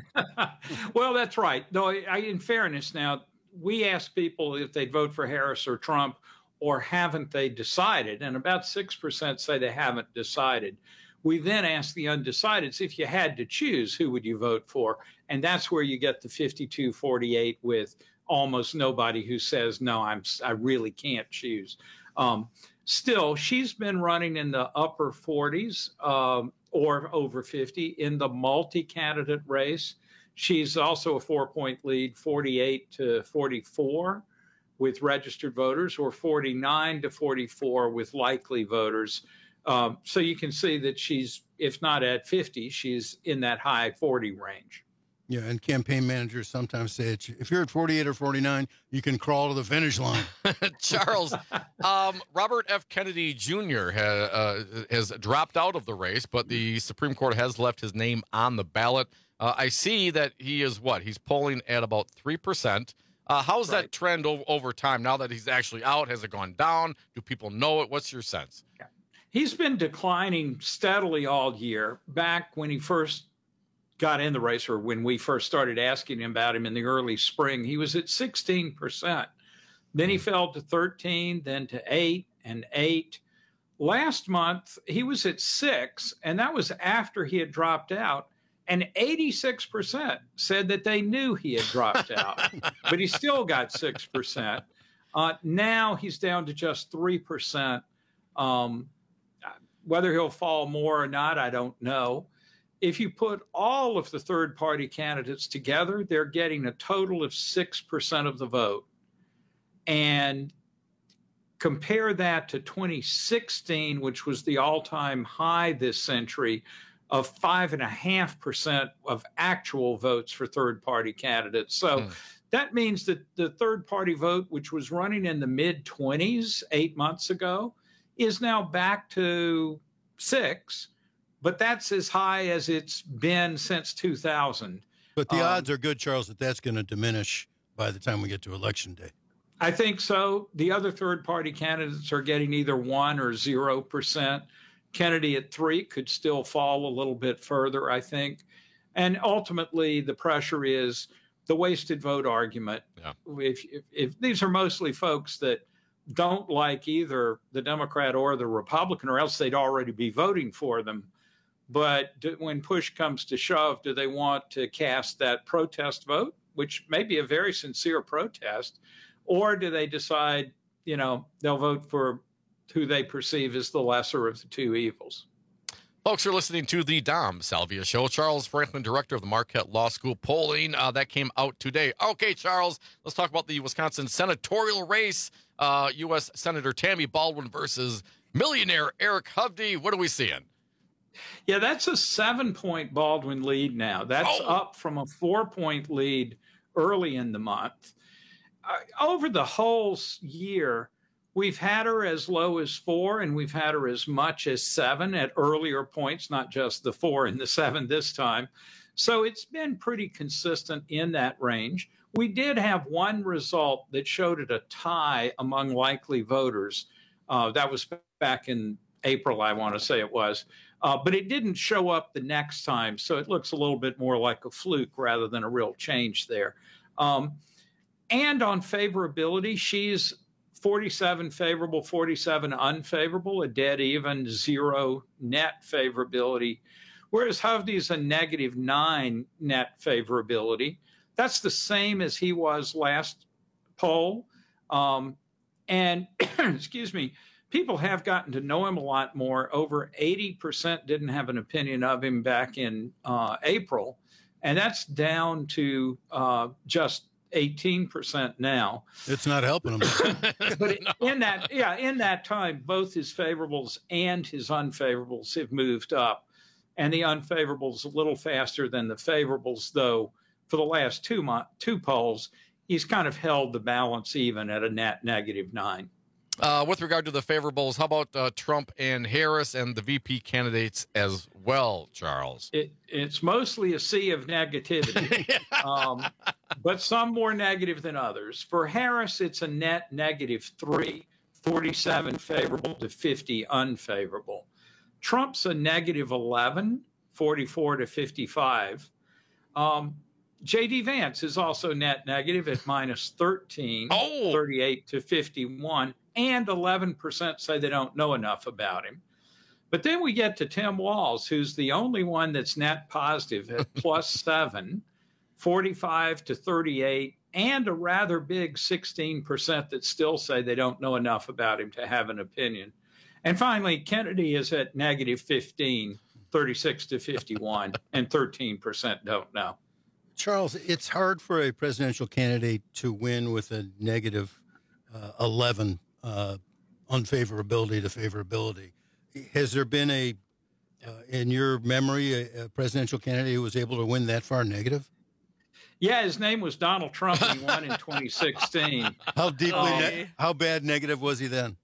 Well, that's right. Though, I, in fairness, now, we asked people if they'd vote for Harris or Trump, or haven't they decided? And about six percent say they haven't decided. We then asked the undecideds, if you had to choose, who would you vote for? And that's where you get the fifty-two forty-eight with almost nobody who says, no, I'm, I really can't choose. Um, still, she's been running in the upper forties um, or over fifty in the multi-candidate race. She's also a four-point lead, forty-eight to forty-four with registered voters, or forty-nine to forty-four with likely voters. Um, so you can see that she's, if not at fifty, she's in that high forty range. Yeah, and campaign managers sometimes say it's, if you're at forty-eight or forty-nine, you can crawl to the finish line. Charles, um, Robert F. Kennedy Junior ha, uh, has dropped out of the race, but the Supreme Court has left his name on the ballot. Uh, I see that he is what? He's polling at about three percent. Uh, how's right. that trend over, over time now that he's actually out? Has it gone down? Do people know it? What's your sense? Yeah. He's been declining steadily all year. Back when he first got in the race, or when we first started asking him about him in the early spring, he was at sixteen percent. Then he fell to thirteen, then to eight and eight. Last month, he was at six, and that was after he had dropped out. And eighty-six percent said that they knew he had dropped out, but he still got six percent. Uh, now he's down to just three percent. Um, whether he'll fall more or not, I don't know. If you put all of the third-party candidates together, they're getting a total of six percent of the vote. And compare that to twenty sixteen, which was the all-time high this century, of five and a half percent of actual votes for third-party candidates. So mm. that means that the third-party vote, which was running in the mid-twenties eight months ago, is now back to six, but that's as high as it's been since two thousand. But the um, odds are good, Charles, that that's going to diminish by the time we get to Election Day. I think so. The other third-party candidates are getting either one or zero percent. Kennedy at three could still fall a little bit further, I think. And ultimately, the pressure is the wasted vote argument. Yeah. If, if, if these are mostly folks that don't like either the Democrat or the Republican, or else they'd already be voting for them. But do, when push comes to shove, do they want to cast that protest vote, which may be a very sincere protest, or do they decide, you know, they'll vote for who they perceive as the lesser of the two evils? Folks are listening to the Dom Salvia Show. Charles Franklin, director of the Marquette Law School polling. Uh, that came out today. Okay, Charles, let's talk about the Wisconsin senatorial race. Uh, U S Senator Tammy Baldwin versus millionaire Eric Hovde. What are we seeing? Yeah, that's a seven-point Baldwin lead now. That's oh. up from a four-point lead early in the month. Uh, over the whole year, we've had her as low as four, and we've had her as much as seven at earlier points, not just the four and the seven this time. So it's been pretty consistent in that range. We did have one result that showed it a tie among likely voters. Uh, that was back in April, I want to say it was. Uh, but it didn't show up the next time, so it looks a little bit more like a fluke rather than a real change there. Um, and on favorability, she's forty-seven favorable, forty-seven unfavorable, a dead even zero net favorability, whereas Hovde's a negative nine net favorability. That's the same as he was last poll. Um, and, excuse me, people have gotten to know him a lot more. Over eighty percent didn't have an opinion of him back in uh, April, and that's down to uh, just eighteen percent now. It's not helping him. But in that, yeah, in that time, both his favorables and his unfavorables have moved up, and the unfavorables a little faster than the favorables, though. For the last two month, two polls, he's kind of held the balance even at a net negative nine. Uh, with regard to the favorables, how about uh, Trump and Harris and the V P candidates as well, Charles? It, it's mostly a sea of negativity, um, but some more negative than others. For Harris, it's a net negative three, forty-seven favorable to fifty unfavorable. Trump's a negative eleven, forty-four to fifty-five. Um, J D Vance is also net negative at minus thirteen, oh. thirty-eight to fifty-one, and eleven percent say they don't know enough about him. But then we get to Tim Walz, who's the only one that's net positive at plus seven, forty-five to thirty-eight, and a rather big sixteen percent that still say they don't know enough about him to have an opinion. And finally, Kennedy is at negative fifteen, thirty-six to fifty-one, and thirteen percent don't know. Charles, it's hard for a presidential candidate to win with a negative uh, eleven uh, unfavorability to favorability. Has there been a, uh, in your memory, a, a presidential candidate who was able to win that far negative? Yeah, his name was Donald Trump, and he won in twenty sixteen. How deeply, um, ne- how bad negative was he then?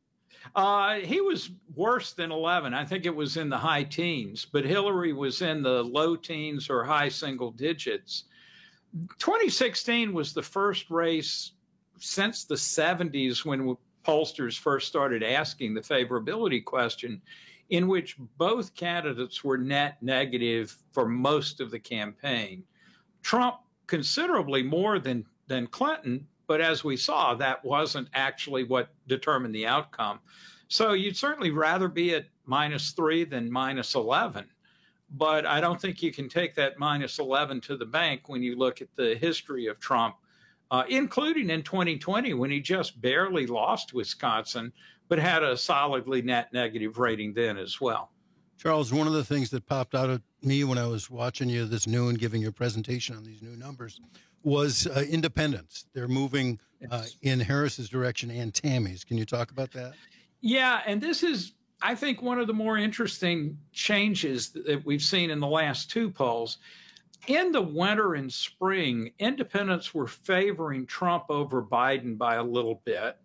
Uh, he was worse than eleven. I think it was in the high teens, but Hillary was in the low teens or high single digits. twenty sixteen was the first race since the seventies when pollsters first started asking the favorability question, in which both candidates were net negative for most of the campaign. Trump considerably more than, than Clinton, but as we saw, that wasn't actually what determined the outcome. So you'd certainly rather be at minus three than minus eleven. But I don't think you can take that minus eleven to the bank when you look at the history of Trump, uh, including in twenty twenty when he just barely lost Wisconsin, but had a solidly net negative rating then as well. Charles, one of the things that popped out at me when I was watching you this noon, giving your presentation on these new numbers, was uh, independents. They're moving uh, in Harris's direction and Tammy's. Can you talk about that? Yeah, and this is, I think, one of the more interesting changes that we've seen in the last two polls. In the winter and spring, independents were favoring Trump over Biden by a little bit.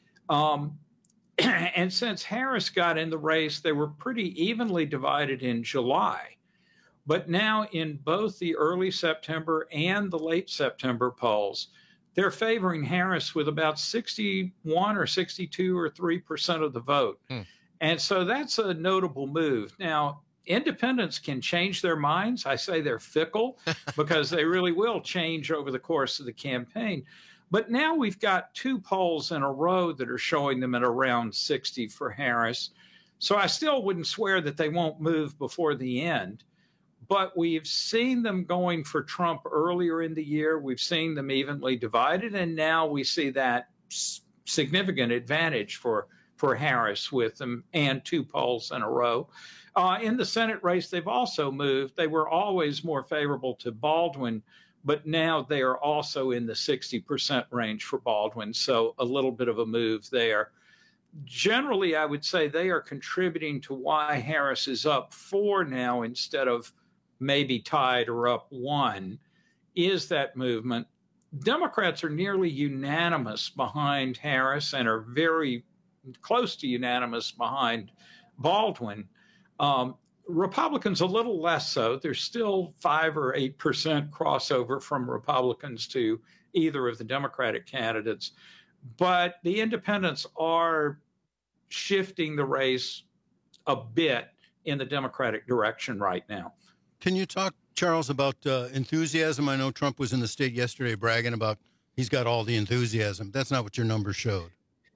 Um, and since Harris got in the race, they were pretty evenly divided in July. But now in both the early September and the late September polls, they're favoring Harris with about sixty-one or sixty-two or three percent of the vote. Hmm. And so that's a notable move. Now, independents can change their minds. I say they're fickle because they really will change over the course of the campaign. But now we've got two polls in a row that are showing them at around sixty for Harris. So I still wouldn't swear that they won't move before the end. But we've seen them going for Trump earlier in the year. We've seen them evenly divided. And now we see that significant advantage for, for Harris with them and two polls in a row. Uh, in the Senate race, they've also moved. They were always more favorable to Baldwin, but now they are also in the sixty percent range for Baldwin. So a little bit of a move there. Generally, I would say they are contributing to why Harris is up four now instead of maybe tied or up one, is that movement. Democrats are nearly unanimous behind Harris and are very close to unanimous behind Baldwin. Um, Republicans a little less so. There's still five or eight percent crossover from Republicans to either of the Democratic candidates. But the independents are shifting the race a bit in the Democratic direction right now. Can you talk, Charles, about uh, enthusiasm? I know Trump was in the state yesterday bragging about he's got all the enthusiasm. That's not what your numbers showed.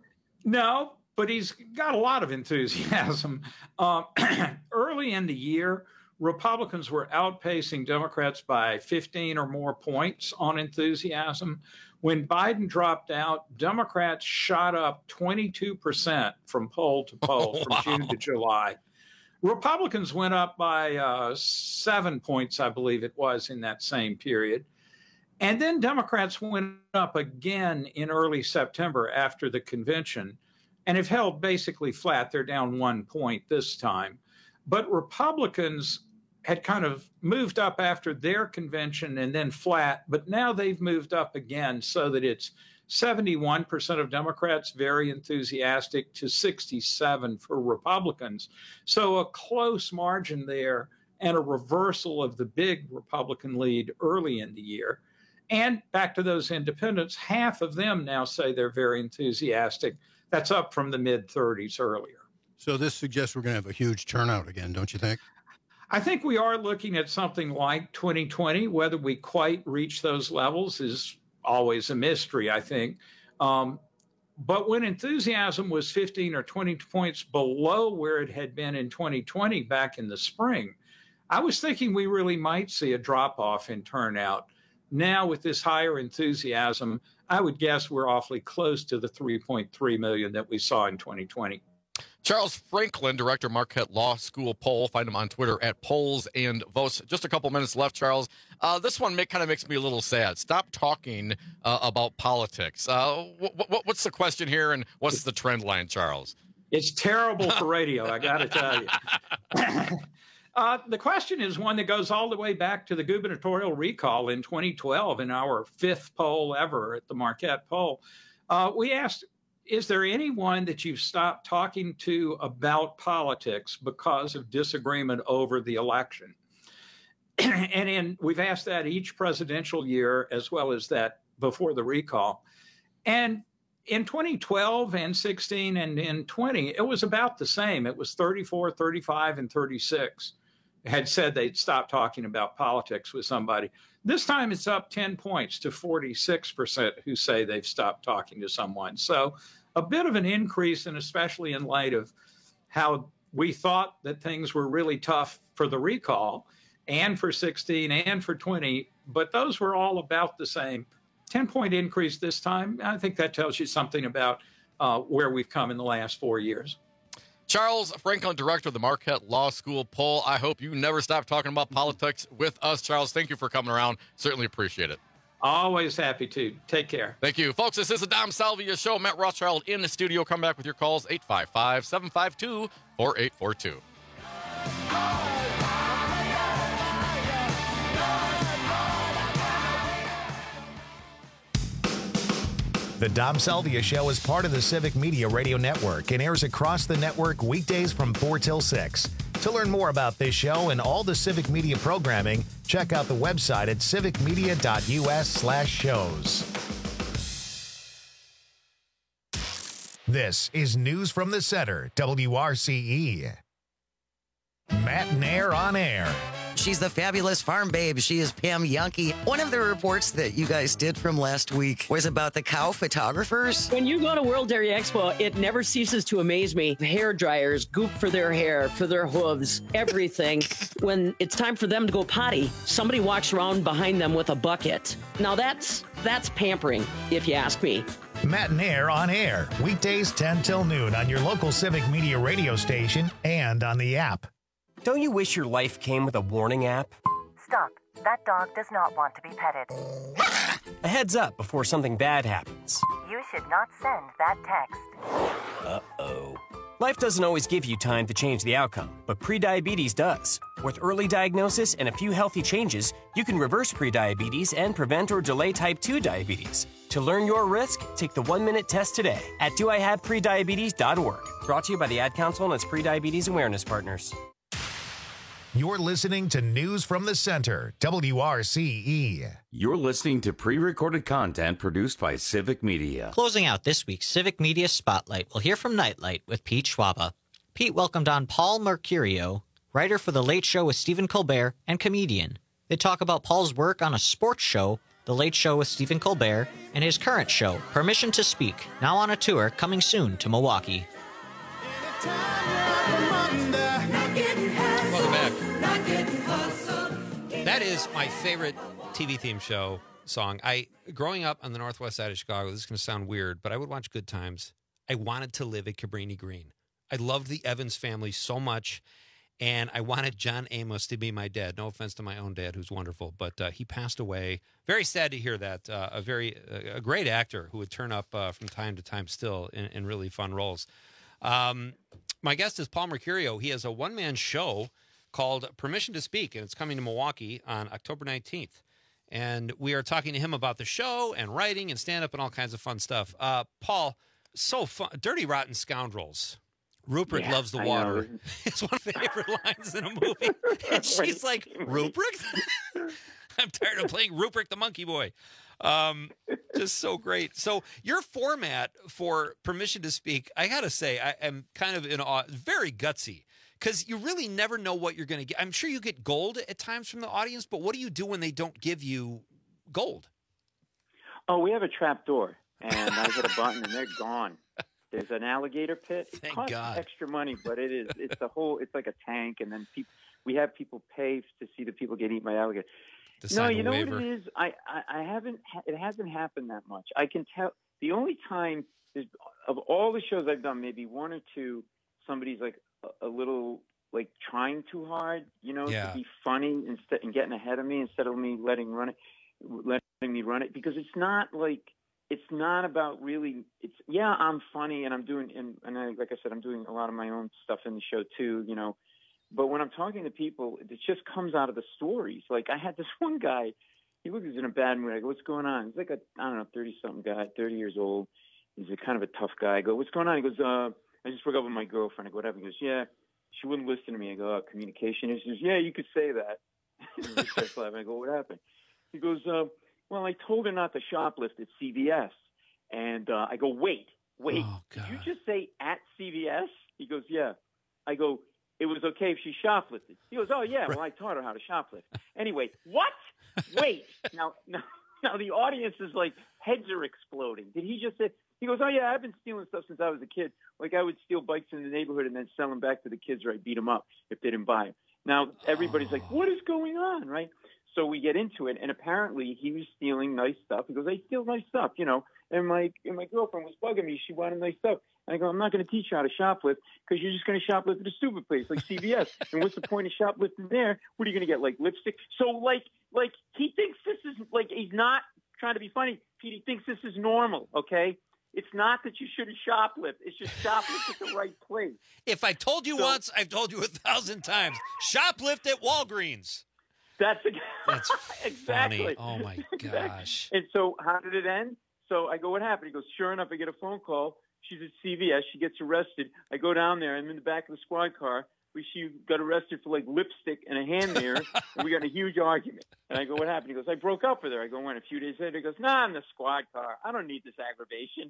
No, but he's got a lot of enthusiasm. Um, early in the year, Republicans were outpacing Democrats by fifteen or more points on enthusiasm. When Biden dropped out, Democrats shot up twenty-two percent from poll to poll oh, from wow. June to July. Republicans went up by uh, seven points, I believe it was, in that same period. And then Democrats went up again in early September after the convention and have held basically flat. They're down one point this time. But Republicans had kind of moved up after their convention and then flat, but now they've moved up again so that it's seventy-one percent of Democrats very enthusiastic to sixty-seven for Republicans. So a close margin there and a reversal of the big Republican lead early in the year. And back to those independents, half of them now say they're very enthusiastic. That's up from the mid thirties earlier. So this suggests we're going to have a huge turnout again, don't you think? I think we are looking at something like twenty twenty. Whether we quite reach those levels is always a mystery, I think. Um, but when enthusiasm was fifteen or twenty points below where it had been in twenty twenty back in the spring, I was thinking we really might see a drop-off in turnout. Now, with this higher enthusiasm, I would guess we're awfully close to the three point three million that we saw in twenty twenty. Charles Franklin, Director, Marquette Law School Poll. Find him on Twitter at Polls and Votes. Just a couple minutes left, Charles. Uh, this one make, kind of makes me a little sad. Stop talking uh, about politics. Uh, wh- wh- what's the question here, and what's the trend line, Charles? It's terrible for radio, I got to tell you. uh, the question is one that goes all the way back to the gubernatorial recall in twenty twelve in our fifth poll ever at the Marquette poll. Uh, we asked, is there anyone that you've stopped talking to about politics because of disagreement over the election? And in, we've asked that each presidential year as well as that before the recall. And in twenty twelve and sixteen and in twenty, it was about the same. It was thirty-four, thirty-five, and thirty-six had said they'd stop talking about politics with somebody. This time it's up ten points to forty-six percent who say they've stopped talking to someone. So a bit of an increase, and especially in light of how we thought that things were really tough for the recall and for sixteen and for twenty, but those were all about the same. ten-point increase this time. I think that tells you something about uh, where we've come in the last four years. Charles Franklin, Director of the Marquette Law School Poll. I hope you never stop talking about politics with us, Charles. Thank you for coming around. Certainly appreciate it. Always happy to. Take care. Thank you. Folks, this is the Dom Salvia Show. Matt Rothschild in the studio. Come back with your calls, eight five five, seven five two, four eight four two. The Dom Salvia Show is part of the Civic Media Radio Network and airs across the network weekdays from four till six. To learn more about this show and all the Civic Media programming, check out the website at civicmedia.us slash shows. This is News from the Center, W R C E. Matt Nair on air. She's the fabulous farm babe. She is Pam Yankee. One of the reports that you guys did from last week was about the cow photographers. When you go to World Dairy Expo, it never ceases to amaze me. Hair dryers, goop for their hair, for their hooves, everything. When it's time for them to go potty, somebody walks around behind them with a bucket. Now that's that's pampering, if you ask me. Matt Nair on air, weekdays ten till noon on your local Civic Media radio station and on the app. Don't you wish your life came with a warning app? Stop. That dog does not want to be petted. A heads up before something bad happens. You should not send that text. Uh-oh. Life doesn't always give you time to change the outcome, but prediabetes does. With early diagnosis and a few healthy changes, you can reverse prediabetes and prevent or delay type two diabetes. To learn your risk, take the one-minute test today at do I have prediabetes dot org. Brought to you by the Ad Council and its prediabetes awareness partners. You're listening to News from the Center, W R C E. You're listening to pre-recorded content produced by Civic Media. Closing out this week's Civic Media Spotlight, we'll hear from Nightlight with Pete Schwaba. Pete welcomed on Paul Mercurio, writer for The Late Show with Stephen Colbert and comedian. They talk about Paul's work on a sports show, The Late Show with Stephen Colbert, and his current show, Permission to Speak, now on a tour coming soon to Milwaukee. Welcome back. That is my favorite T V theme show song. I growing up on the northwest side of Chicago, this is going to sound weird, but I would watch Good Times. I wanted to live at Cabrini Green. I loved the Evans family so much, and I wanted John Amos to be my dad. No offense to my own dad, who's wonderful, but uh, he passed away. Very sad to hear that. Uh, a very uh, a great actor who would turn up uh, from time to time still in, in really fun roles. Um, my guest is Paul Mercurio. He has a one-man show called Permission to Speak, and it's coming to Milwaukee on October nineteenth. And we are talking to him about the show and writing and stand-up and all kinds of fun stuff. Uh, Paul, so fun. Dirty Rotten Scoundrels. Rupert yeah, loves the water. It's one of my favorite lines in a movie. And she's like, Rupert? I'm tired of playing Rupert the Monkey Boy. Um, just so great. So your format for Permission to Speak, I got to say, I am kind of in awe, very gutsy. Because you really never know what you're going to get. I'm sure you get gold at times from the audience, but what do you do when they don't give you gold? Oh, we have a trap door, and I hit a button, and they're gone. There's an alligator pit. It Thank costs God. extra money, but it is. It's a whole. It's like a tank, and then people. We have people pay to see the people get eaten by alligator. To no, sign you a know waiver. what it is. I, I, I haven't. It hasn't happened that much. I can tell. The only time is of all the shows I've done, maybe one or two, somebody's like a, a little. like trying too hard, you know, Yeah. to be funny instead and getting ahead of me instead of me letting run it, letting me run it, because it's not like it's not about really. It's yeah, I'm funny and I'm doing and and I, like I said, I'm doing a lot of my own stuff in the show too, you know. But when I'm talking to people, it just comes out of the stories. Like I had this one guy, he was in a bad mood. I go, "What's going on?" He's like a I don't know, thirty something guy, thirty years old. He's a kind of a tough guy. I go, "What's going on?" He goes, "Uh, I just broke up with my girlfriend." I go, "Whatever." He goes, "Yeah." She wouldn't listen to me. I go, oh, communication issues. Yeah, you could say that. He starts laughing. I go, what happened? He goes, uh, well, I told her not to shoplift at C V S. And uh, I go, wait, wait. Oh, did you just say at C V S? He goes, yeah. I go, it was okay if she shoplifted. He goes, oh, yeah, well, I taught her how to shoplift. Anyway, what? Wait. now, now, now the audience is like, heads are exploding. Did he just say? He goes, oh, yeah, I've been stealing stuff since I was a kid. Like I would steal bikes in the neighborhood and then sell them back to the kids, or I'd beat them up if they didn't buy them. Now, everybody's like, what is going on, right? So we get into it, and apparently he was stealing nice stuff. He goes, I steal nice stuff, you know. And my and my girlfriend was bugging me. She wanted nice stuff. And I go, I'm not going to teach you how to shoplift because you're just going to shoplift at a stupid place like C V S. And what's the point of shoplifting there? What are you going to get, like lipstick? So, like, like he thinks this is, like, he's not trying to be funny. Pete, he thinks this is normal, okay? It's not that you shouldn't shoplift. It's just shoplift at the right place. If I told you so, once, I've told you a thousand times. Shoplift at Walgreens. That's, that's exactly. Funny. Oh, my gosh. And so how did it end? So I go, what happened? He goes, sure enough, I get a phone call. She's at C V S. She gets arrested. I go down there. I'm in the back of the squad car. We, she got arrested for, like, lipstick and a hand mirror, and we got in a huge argument. And I go, what happened? He goes, I broke up with her. I go, when? A few days later, he goes, nah, I'm in the squad car. I don't need this aggravation.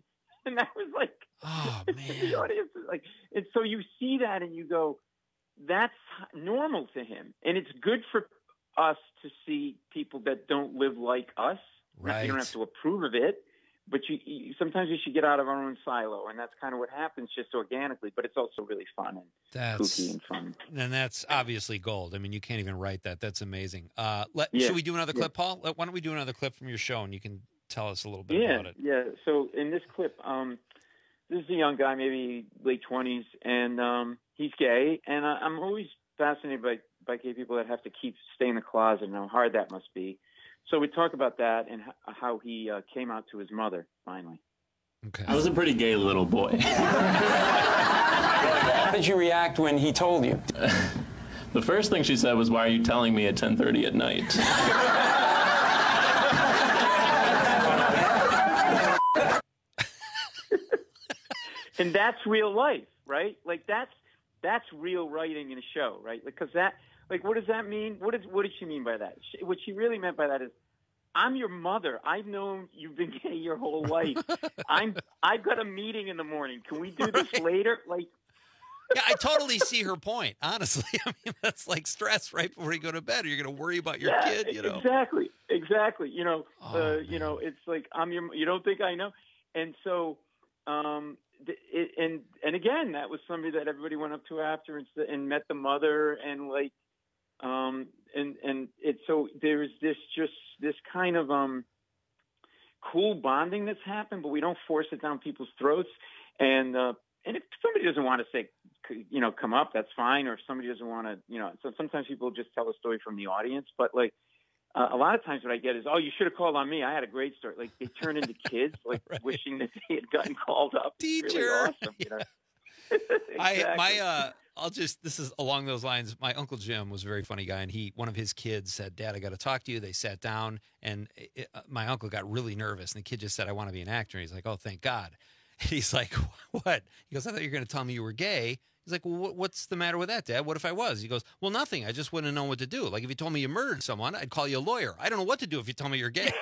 And that was like, oh man, the audience is like, and so you see that and you go, that's normal to him, and it's good for us to see people that don't live like us. Right. You don't have to approve of it, but you, you sometimes you should get out of our own silo, and that's kind of what happens just organically. But it's also really fun and That's spooky and fun. And that's obviously gold. I mean, you can't even write that. That's amazing. Uh, let, Yeah. Should we do another Yeah. clip, Paul? Let- Why don't we do another clip from your show, and you can tell us a little bit Yeah, about it. yeah. So in this clip, um, this is a young guy, maybe late twenties, and um, he's gay. And I, I'm always fascinated by, by gay people that have to keep stay in the closet and how hard that must be. So we talk about that and h- how he uh, came out to his mother finally. Okay. I was a pretty gay little boy. How did you react when he told you? The first thing she said was, "Why are you telling me at ten thirty at night?" And that's real life, right? Like that's that's real writing in a show, right? Because that, like, what does that mean? What is what did she mean by that? She, what she really meant by that is, I'm your mother. I've known you've been gay your whole life. I'm I've got a meeting in the morning. Can we do this later? Like, Yeah, I totally see her point. Honestly, I mean, that's like stress right before you go to bed. Or you're going to worry about your yeah, kid. You know. exactly, exactly. You know, Oh, uh, you know, it's like I'm your. You don't think I know? And so, um, th- it, and and again, that was somebody that everybody went up to after and, s- and met the mother and like, um, and and it. So there's this just this kind of um, cool bonding that's happened, but we don't force it down people's throats. And uh, and if somebody doesn't want to say, you know, come up, that's fine. Or if somebody doesn't want to, you know, so sometimes people just tell a story from the audience. But like uh, a lot of times what I get is, oh, you should have called on me. I had a great story. Like they turn into kids, like right. wishing that they had gotten called up. Teacher. It's really awesome. You know? I Exactly. my uh I'll just this is along those lines. My Uncle Jim was a very funny guy, and he one of his kids said, "Dad, I got to talk to you." They sat down, and it, uh, my uncle got really nervous, and the kid just said, "I want to be an actor." And he's like, "Oh, thank God." And he's like, "What?" He goes, "I thought you were going to tell me you were gay." He's like, "Well, what, what's the matter with that, Dad? What if I was?" He goes, "Well, nothing. I just wouldn't have known what to do. Like if you told me you murdered someone, I'd call you a lawyer. I don't know what to do if you tell me you're gay."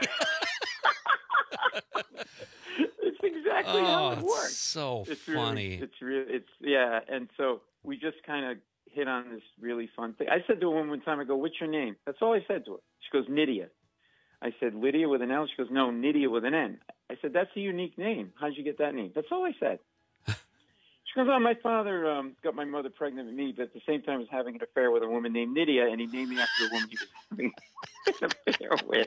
It's exactly oh, how it it's works. so It's funny. Really, it's real. It's yeah. And so we just kind of hit on this really fun thing. I said to a woman one time, I go, "What's your name?" That's all I said to her. She goes, "Nydia." I said, "Lydia with an L?" She goes, "No, Nydia with an N." I said, "That's a unique name. How'd you get that name?" That's all I said. She goes, "Oh, my father um, got my mother pregnant with me, but at the same time was having an affair with a woman named Nydia, and he named me after the woman he was having an affair with."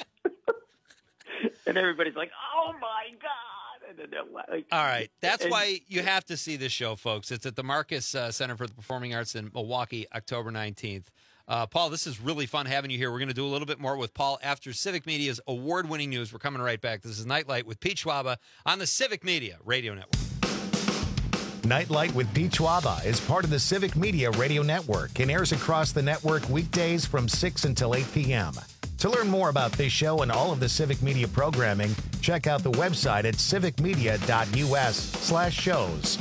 And everybody's like, "Oh my God!" And then they're like, All right. That's and- why you have to see this show, folks. It's at the Marcus uh, Center for the Performing Arts in Milwaukee, October nineteenth. Uh, Paul, this is really fun having you here. We're going to do a little bit more with Paul after Civic Media's award-winning news. We're coming right back. This is Nightlight with Pete Schwaba on the Civic Media Radio Network. Nightlight with Pete Schwaba is part of the Civic Media Radio Network and airs across the network weekdays from six until eight p.m. To learn more about this show and all of the Civic Media programming, check out the website at civicmedia.us slash shows.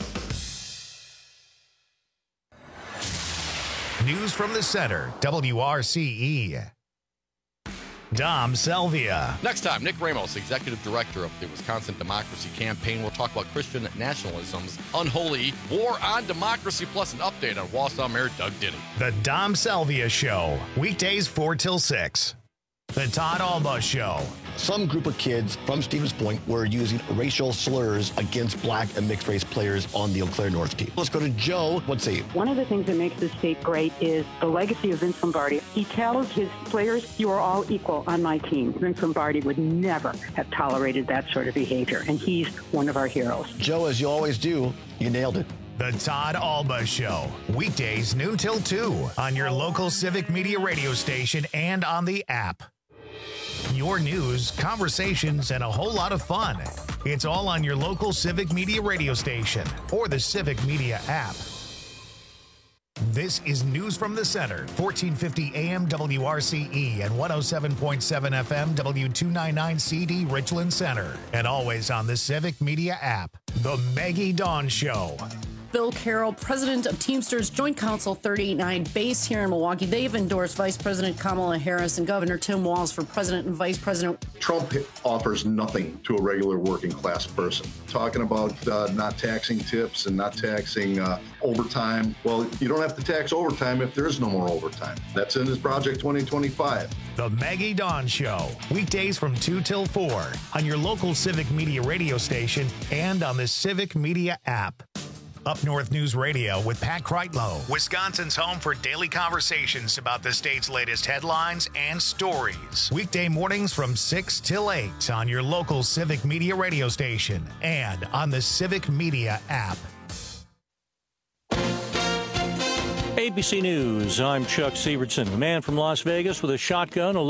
News from the Center, W R C E. Dom Salvia. Next time, Nick Ramos, Executive Director of the Wisconsin Democracy Campaign, will talk about Christian nationalism's unholy war on democracy, plus an update on Wausau Mayor Doug Diddy. The Dom Salvia Show, weekdays four till six. The Todd Alba Show. Some group of kids from Stevens Point were using racial slurs against black and mixed race players on the Eau Claire North team. Let's go to Joe. What's he? One of the things that makes this state great is the legacy of Vince Lombardi. He tells his players, "You are all equal on my team." Vince Lombardi would never have tolerated that sort of behavior, and he's one of our heroes. Joe, as you always do, you nailed it. The Todd Alba Show, weekdays noon till two on your local Civic Media radio station and on the app. Your news, conversations, and a whole lot of fun. It's all on your local Civic Media radio station or the Civic Media app. This is News from the Center, fourteen fifty A M W R C E and one oh seven point seven F M W two ninety-nine C D Richland Center. And always on the Civic Media app. The Maggie Dawn Show. Bill Carroll, president of Teamsters Joint Council thirty eighty-nine, based here in Milwaukee. They've endorsed Vice President Kamala Harris and Governor Tim Walz for president and vice president. Trump offers nothing to a regular working class person. Talking about uh, not taxing tips and not taxing uh, overtime. Well, you don't have to tax overtime if there is no more overtime. That's in his Project twenty twenty-five. The Maggie Dawn Show, weekdays from two till four on your local Civic Media radio station and on the Civic Media app. Up North News Radio with Pat Kreitlow, Wisconsin's home for daily conversations about the state's latest headlines and stories. Weekday mornings from six till eight on your local Civic Media radio station and on the Civic Media app. A B C News, I'm Chuck Severson. A man from Las Vegas with a shotgun